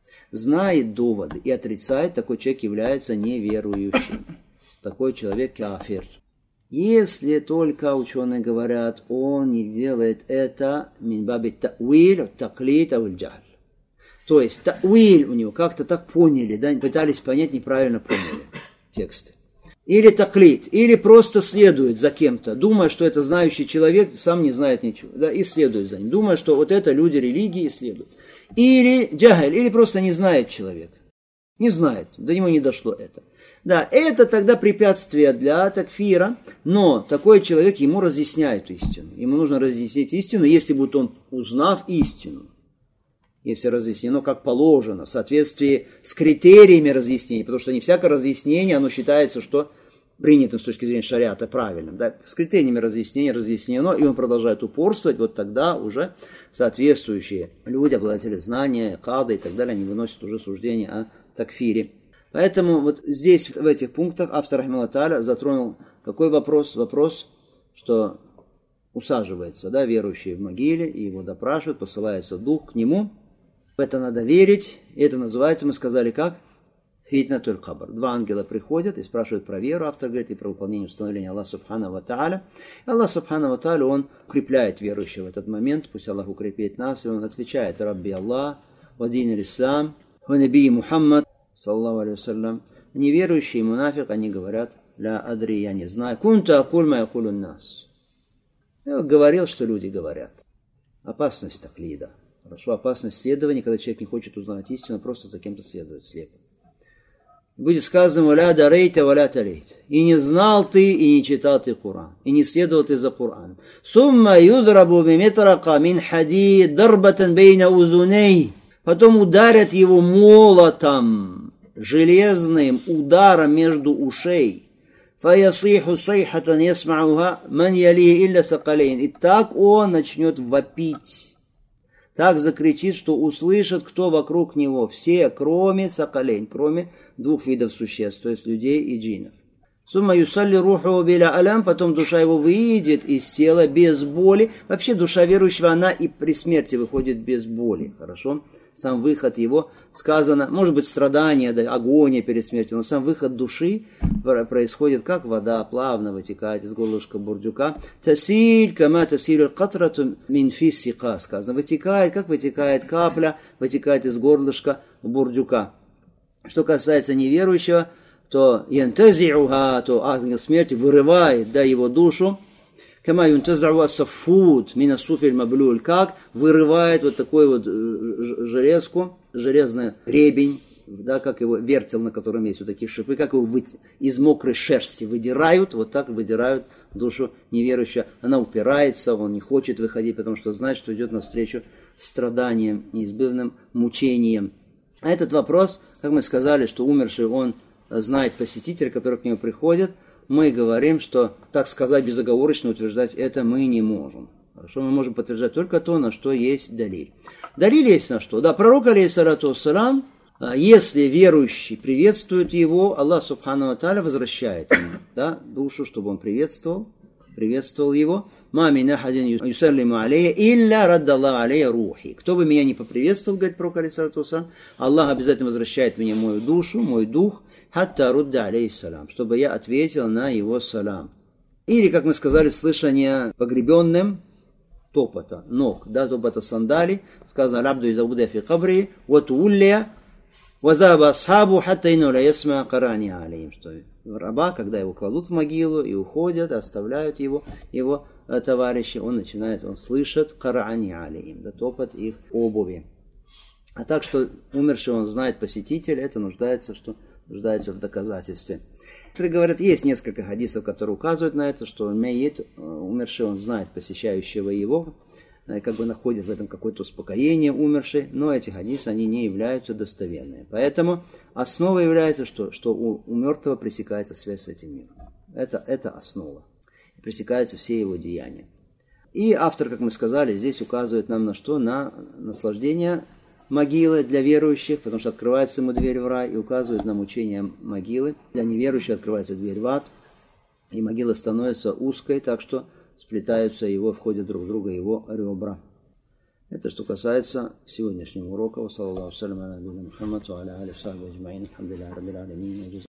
знает доводы и отрицает, такой человек является неверующим. Такой человек кафир. Если только ученые говорят, он не делает это мин баби та'виль, таклид, авиль джахль. То есть та'виль у него как-то так поняли, да, пытались понять, неправильно поняли тексты. Или таклид, или просто следует за кем-то, думая, что это знающий человек, сам не знает ничего, да, и следует за ним, думая, что вот это люди религии следуют. Или джахль, или просто не знает человек. Не знает, до него не дошло это. Да, это тогда препятствие для такфира, но такой человек ему разъясняет истину. Ему нужно разъяснить истину, если будет он, узнав истину, если разъяснено как положено, в соответствии с критериями разъяснения, потому что не всякое разъяснение, оно считается, что принятым с точки зрения шариата правильным. Да? С критериями разъяснения разъяснено, и он продолжает упорствовать, вот тогда уже соответствующие люди, обладатели знания, кады и так далее, они выносят уже суждение о такфире. Поэтому вот здесь, в этих пунктах, автор рахимахуллаху тааля затронул какой вопрос? Вопрос, что усаживается, да, верующий в могиле, и его допрашивают, посылается дух к нему. В это надо верить, и это называется, мы сказали, как? Фитнатуль кабр. Два ангела приходят и спрашивают про веру, автор говорит, и про выполнение установления Аллаха субхану ва тааля. Аллах субхану ва тааля, он укрепляет верующего в этот момент, пусть Аллах укрепит нас, и он отвечает: Рабби Аллах, ва дин аль-Ислам, ва наби Мухаммад, саллаллаху алейхи вассалям. Неверующие мунафик, они говорят: ля адри, я не знаю, кунта акуль ма якулун нас. Я говорил, что люди говорят. Опасность таклида. Хорошо, опасность следования, когда человек не хочет узнать истину, просто за кем-то следует слепо. Будет сказано: валя дарейта, валя талейт. И не знал ты, и не читал ты Коран. И не следовал ты за Кораном. Сумма юдрабу бимитрака мин хадид дарбатан бейна узуней. Потом ударят его молотом, железным ударом между ушей. Фаясиху сайхатан ясмауха ман ялии илля сакалейн. И так он начнет вопить. Так закричит, что услышат, кто вокруг него. Все, кроме сакалейн, кроме двух видов существ, то есть людей и джиннов. Сумма юсалли руху биля алям, потом душа его выйдет из тела без боли. Вообще душа верующего, она и при смерти выходит без боли, хорошо? Сам выход его, сказано, может быть страдание, да, агония перед смертью, но сам выход души происходит, как вода плавно вытекает из горлышка бурдюка. Тасиль, кама тасиль катрату мин фи сика, сказано, вытекает, как вытекает капля, вытекает из горлышка бурдюка. Что касается неверующего, то янтазиуха, то ангел смерти вырывает, да, его душу. Кама юнтазау асафуд мина суфиль маблюль, как вырывает вот такой вот железку, железный гребень, да, как его вертел, на котором есть вот такие шипы, как его вы, из мокрой шерсти выдирают, вот так выдирают душу неверующего. Она упирается, он не хочет выходить, потому что знает, что идет навстречу страданиям, неизбывным мучениям. А этот вопрос, как мы сказали, что умерший, он знает посетителя, который к нему приходит, мы говорим, что, так сказать, безоговорочно утверждать это мы не можем. Хорошо, мы можем подтверждать только то, на что есть далиль. Далиль есть на что? Да, пророк, алейхиссалату вассалам, если верующий приветствует его, Аллах субхану ва тааля возвращает ему, да, душу, чтобы он приветствовал, приветствовал его. Ма мин ахадин юсаллиму алейя илля раддаллаху алейя рухи. Кто бы меня не поприветствовал, говорит пророк, алейхиссалату вассалам, Аллах обязательно возвращает мне мою душу, мой дух, хатта рудда алейхиссалам, чтобы я ответил на его салам. Или, как мы сказали, слышание погребенным топота ног, да, топота сандалий. Сказано: «Лабду изауда фи кабри, ватуулля, вазаба асхабу, хатта ину ла ясма карани алейм». Что раба, когда его кладут в могилу и уходят, оставляют его, его товарищи, он начинает, он слышит карани алейм, да, топот их обуви. А так, что умерший, он знает посетитель, это нуждается, что нуждается в доказательстве. Некоторые говорят, есть несколько хадисов, которые указывают на это, что мейит, умерший, он знает посещающего его, как бы находит в этом какое-то успокоение умерший, но эти хадисы, они не являются достоверными. Поэтому основа является, что, что у, у мертвого пресекается связь с этим миром. Это, это основа. Пресекаются все его деяния. И автор, как мы сказали, здесь указывает нам на что? На наслаждение могилы для верующих, потому что открывается ему дверь в рай, и указывает нам учение могилы. Для неверующих открывается дверь в ад, и могила становится узкой, так что сплетаются его, входят друг в друга его ребра. Это что касается сегодняшнего урока.